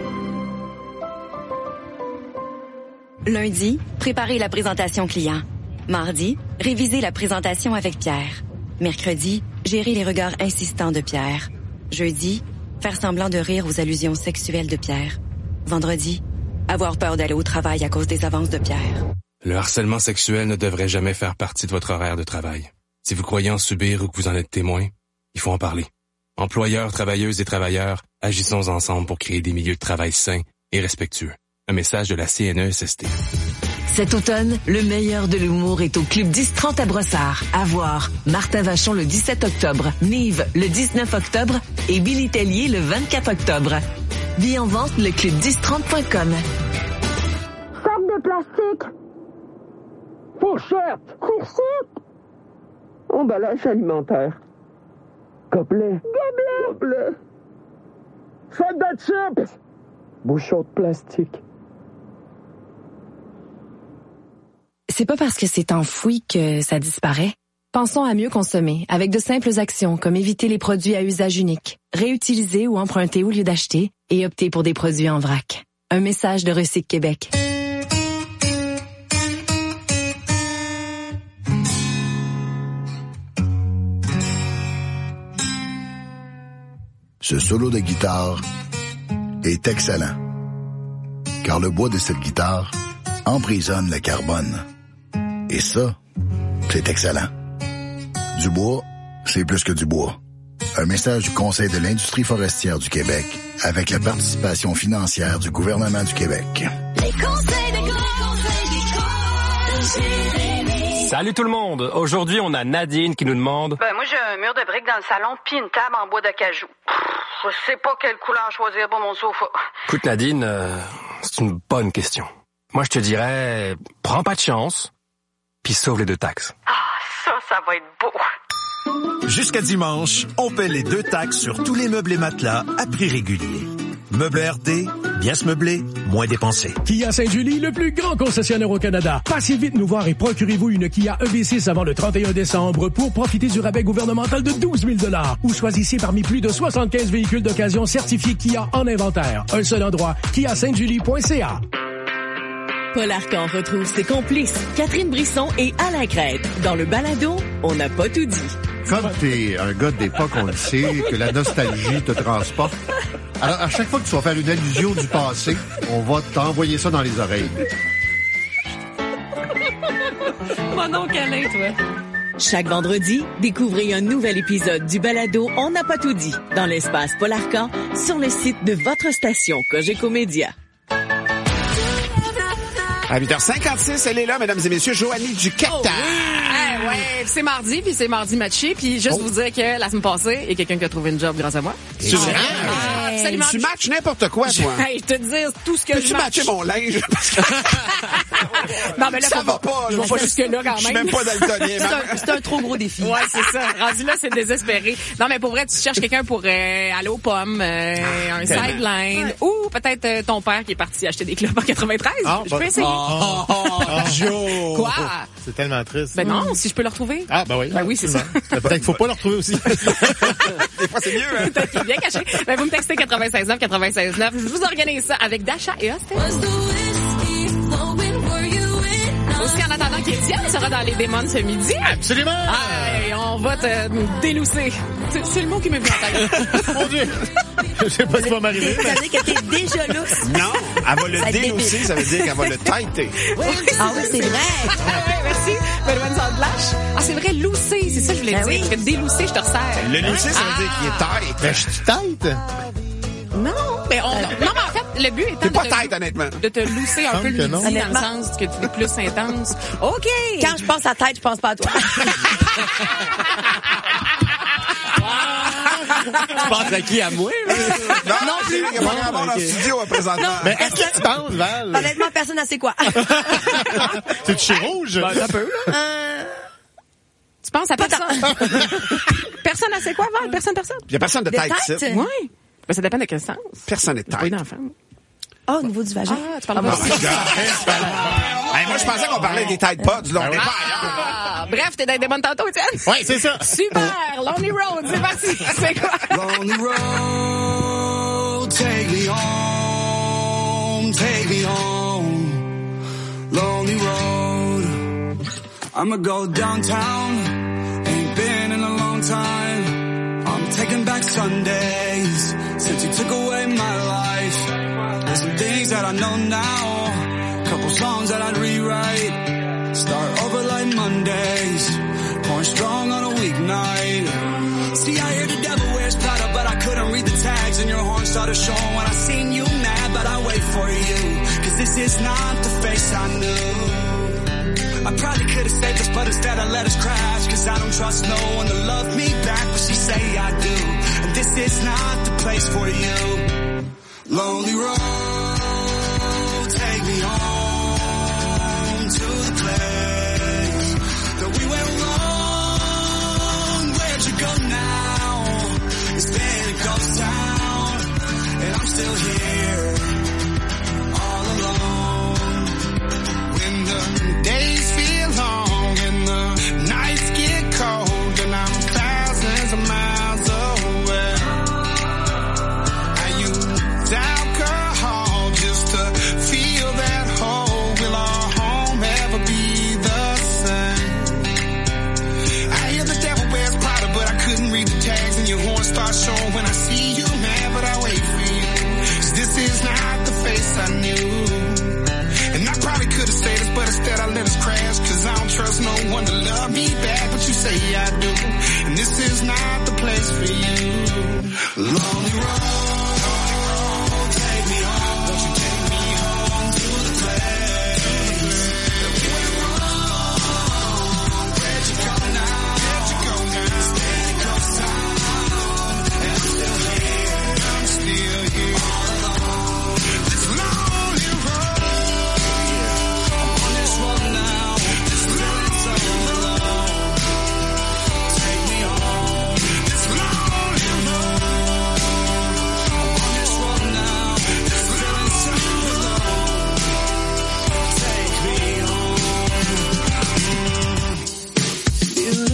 Speaker 21: Lundi, préparez la présentation client. Mardi, révisez la présentation avec Pierre. Mercredi, gérez les regards insistants de Pierre. Jeudi, faire semblant de rire aux allusions sexuelles de Pierre. Vendredi, avoir peur d'aller au travail à cause des avances de Pierre.
Speaker 24: Le harcèlement sexuel ne devrait jamais faire partie de votre horaire de travail. Si vous croyez en subir ou que vous en êtes témoin, il faut en parler. Employeurs, travailleuses et travailleurs, agissons ensemble pour créer des milieux de travail sains et respectueux. Un message de la CNESST.
Speaker 25: Cet automne, le meilleur de l'humour est au Club 10-30 à Brossard. À voir, Martin Vachon le 17 octobre, Nive le 19 octobre et Billy Tellier le 24 octobre. Billets en vente, le club1030.com.
Speaker 29: Sac de plastique. Fourchette. Fourchette. Emballage alimentaire. Gobelet. Gobelet. Sac de chips. Bouchon de plastique.
Speaker 22: C'est pas parce que c'est enfoui que ça disparaît. Pensons à mieux consommer avec de simples actions comme éviter les produits à usage unique, réutiliser ou emprunter au lieu d'acheter et opter pour des produits en vrac. Un message de Recyc Québec.
Speaker 30: Ce solo de guitare est excellent, car le bois de cette guitare emprisonne le carbone. Et ça, c'est excellent. Du bois, c'est plus que du bois. Un message du Conseil de l'industrie forestière du Québec avec la participation financière du gouvernement du Québec.
Speaker 14: Les conseils des Jérémy.
Speaker 31: Salut tout le monde! Aujourd'hui, on a Nadine qui nous demande...
Speaker 32: moi, j'ai un mur de briques dans le salon puis une table en bois d'acajou. Je sais pas quelle couleur choisir pour mon sofa.
Speaker 31: Écoute, Nadine, c'est une bonne question. Moi, je te dirais, prends pas de chance, puis sauve les 2 taxes.
Speaker 32: Ça va être beau.
Speaker 33: Jusqu'à dimanche, on paie les 2 taxes sur tous les meubles et matelas à prix régulier. Meubles RD, bien se meubler, moins dépenser.
Speaker 34: Kia Sainte-Julie, le plus grand concessionnaire au Canada. Passez vite nous voir et procurez-vous une Kia EV6 avant le 31 décembre pour profiter du rabais gouvernemental de 12 000 $ ou choisissez parmi plus de 75 véhicules d'occasion certifiés Kia en inventaire. Un seul endroit, kiasaintejulie.ca.
Speaker 35: Paul Arcan retrouve ses complices, Catherine Brisson et Alain Crête. Dans le balado, on n'a pas tout dit.
Speaker 36: Comme t'es un gars d'époque, on le sait, que la nostalgie te transporte. Alors, à chaque fois que tu vas faire une allusion du passé, on va t'envoyer ça dans les oreilles.
Speaker 35: Mon oncle Alain, toi. Chaque vendredi, découvrez un nouvel épisode du balado On n'a pas tout dit dans l'espace Paul Arcan sur le site de votre station Cogeco Média.
Speaker 2: À 8h56, elle est là, mesdames et messieurs, Joanie Duquetta.
Speaker 12: Oh, oui. Ouais, c'est mardi, puis c'est mardi matché, puis juste vous dire que la semaine passée, il y a quelqu'un qui a trouvé une job grâce à moi.
Speaker 2: C'est vrai?
Speaker 12: absolument.
Speaker 2: Tu matches n'importe quoi, toi.
Speaker 12: Hey, je te dis tout ce que
Speaker 2: Peux-tu
Speaker 12: je match.
Speaker 2: matcher mon linge?
Speaker 12: Non, mais là,
Speaker 2: ça va pas.
Speaker 12: Je vais pas jusque-là quand même.
Speaker 2: Je suis même pas daltonien.
Speaker 22: C'est un trop gros défi.
Speaker 12: Ouais, c'est ça. Rendu là, c'est désespéré. Non, mais pour vrai, tu cherches quelqu'un pour aller aux pommes, un sideline, ou peut-être ton père qui est parti acheter des clubs en 93. Je peux essayer.
Speaker 1: Joe!
Speaker 12: Quoi?
Speaker 1: C'est tellement triste.
Speaker 12: Ben non, si je peux le retrouver.
Speaker 1: Ah, ben oui.
Speaker 12: Ben oui, c'est ça.
Speaker 1: Peut-être qu'il faut pas le retrouver aussi.
Speaker 2: Des fois, c'est mieux, hein?
Speaker 12: Peut-être qu'il est bien caché. Ben, vous me textez 96.9, 96.9. Je vous organise ça avec Dasha et Austin. Aussi, en attendant qu'Étienne sera dans les démons ce midi.
Speaker 1: Absolument!
Speaker 12: Hey, on va te délousser. C'est le mot qui m'est venu en tête.
Speaker 1: Mon Dieu! Je sais pas ce qui va m'arriver.
Speaker 22: Ça veut dire que t'es déjà lousse.
Speaker 2: Non, elle va le délousser, ça veut dire qu'elle va le têter.
Speaker 22: Ah oui, c'est vrai.
Speaker 12: Ah oui, merci. Benoît Sandlash. Ah, c'est vrai, lousser, c'est ça que je voulais dire.
Speaker 22: Oui.
Speaker 12: Parce que délousser, je te resserre.
Speaker 2: Le lousser, ça veut dire qu'il est tête.
Speaker 1: Ben, je suis tête.
Speaker 12: Non, mais non, mais en fait, le but étant
Speaker 2: T'es pas tête, honnêtement.
Speaker 12: de te lousser un peu le
Speaker 1: non.
Speaker 12: midi, dans le sens que tu es plus intense. OK.
Speaker 22: Quand je pense à tête, je pense pas à toi.
Speaker 19: Tu penses à qui? À moi?
Speaker 2: Non, c'est vrai qu'il y a pas grand monde dans le studio présentement.
Speaker 1: Mais est-ce que tu penses, Val?
Speaker 22: Honnêtement, personne ne sait quoi.
Speaker 1: C'est chez Rouge?
Speaker 19: Ben, un peu, là.
Speaker 12: Tu penses à personne? Personne ne sait quoi, Val? Personne.
Speaker 2: Il y a personne de tête ici.
Speaker 12: Oui. Ben, ça dépend de quel sens.
Speaker 2: Personne n'est de
Speaker 12: Pas
Speaker 2: tête.
Speaker 12: d'enfant.
Speaker 22: Oh, au niveau du vagin.
Speaker 12: Ah, tu parles
Speaker 2: Oh,
Speaker 12: pas
Speaker 2: my God. Hey, moi, je pensais qu'on parlait des Tide Pods, là. On est pas
Speaker 12: Ah, bref, t'es dans des bonnes tantôt, Étienne.
Speaker 1: Oui, c'est ça.
Speaker 12: Super! Lonely Road, c'est parti. C'est quoi?
Speaker 14: Lonely road, take me home, take me home. Lonely road, I'ma go downtown, ain't been in a long time. I'm taking back Sundays, since you took away my life. There's some things that I know now, couple songs that I'd rewrite. Start over like Mondays, pouring strong on a weeknight. See, I hear the devil wears Prada, but I couldn't read the tags, and your horn started showing when I seen you mad, but I wait for you, cause this is not the face I knew. I probably could've saved us, but instead I let us crash, cause I don't trust no one to love me back, but she say I do, and this is not the place for you. Lonely road, take me home to the place that we went wrong. Where'd you go now? It's been a ghost town, and I'm still here, all alone. When the days feel long and the nights get cold, and I'm thousands of miles away, I use alcohol just to feel that hole. Will our home ever be the same? I hear the devil wears Prada, but I couldn't read the tags, and your horn starts showing when I see you, man, but I wait for you, cause this is not the face I knew. And I probably could have stayed us, but instead I let us crash, cause I don't trust no one to love me back, but you say I do, and this is not the place for you. Lonely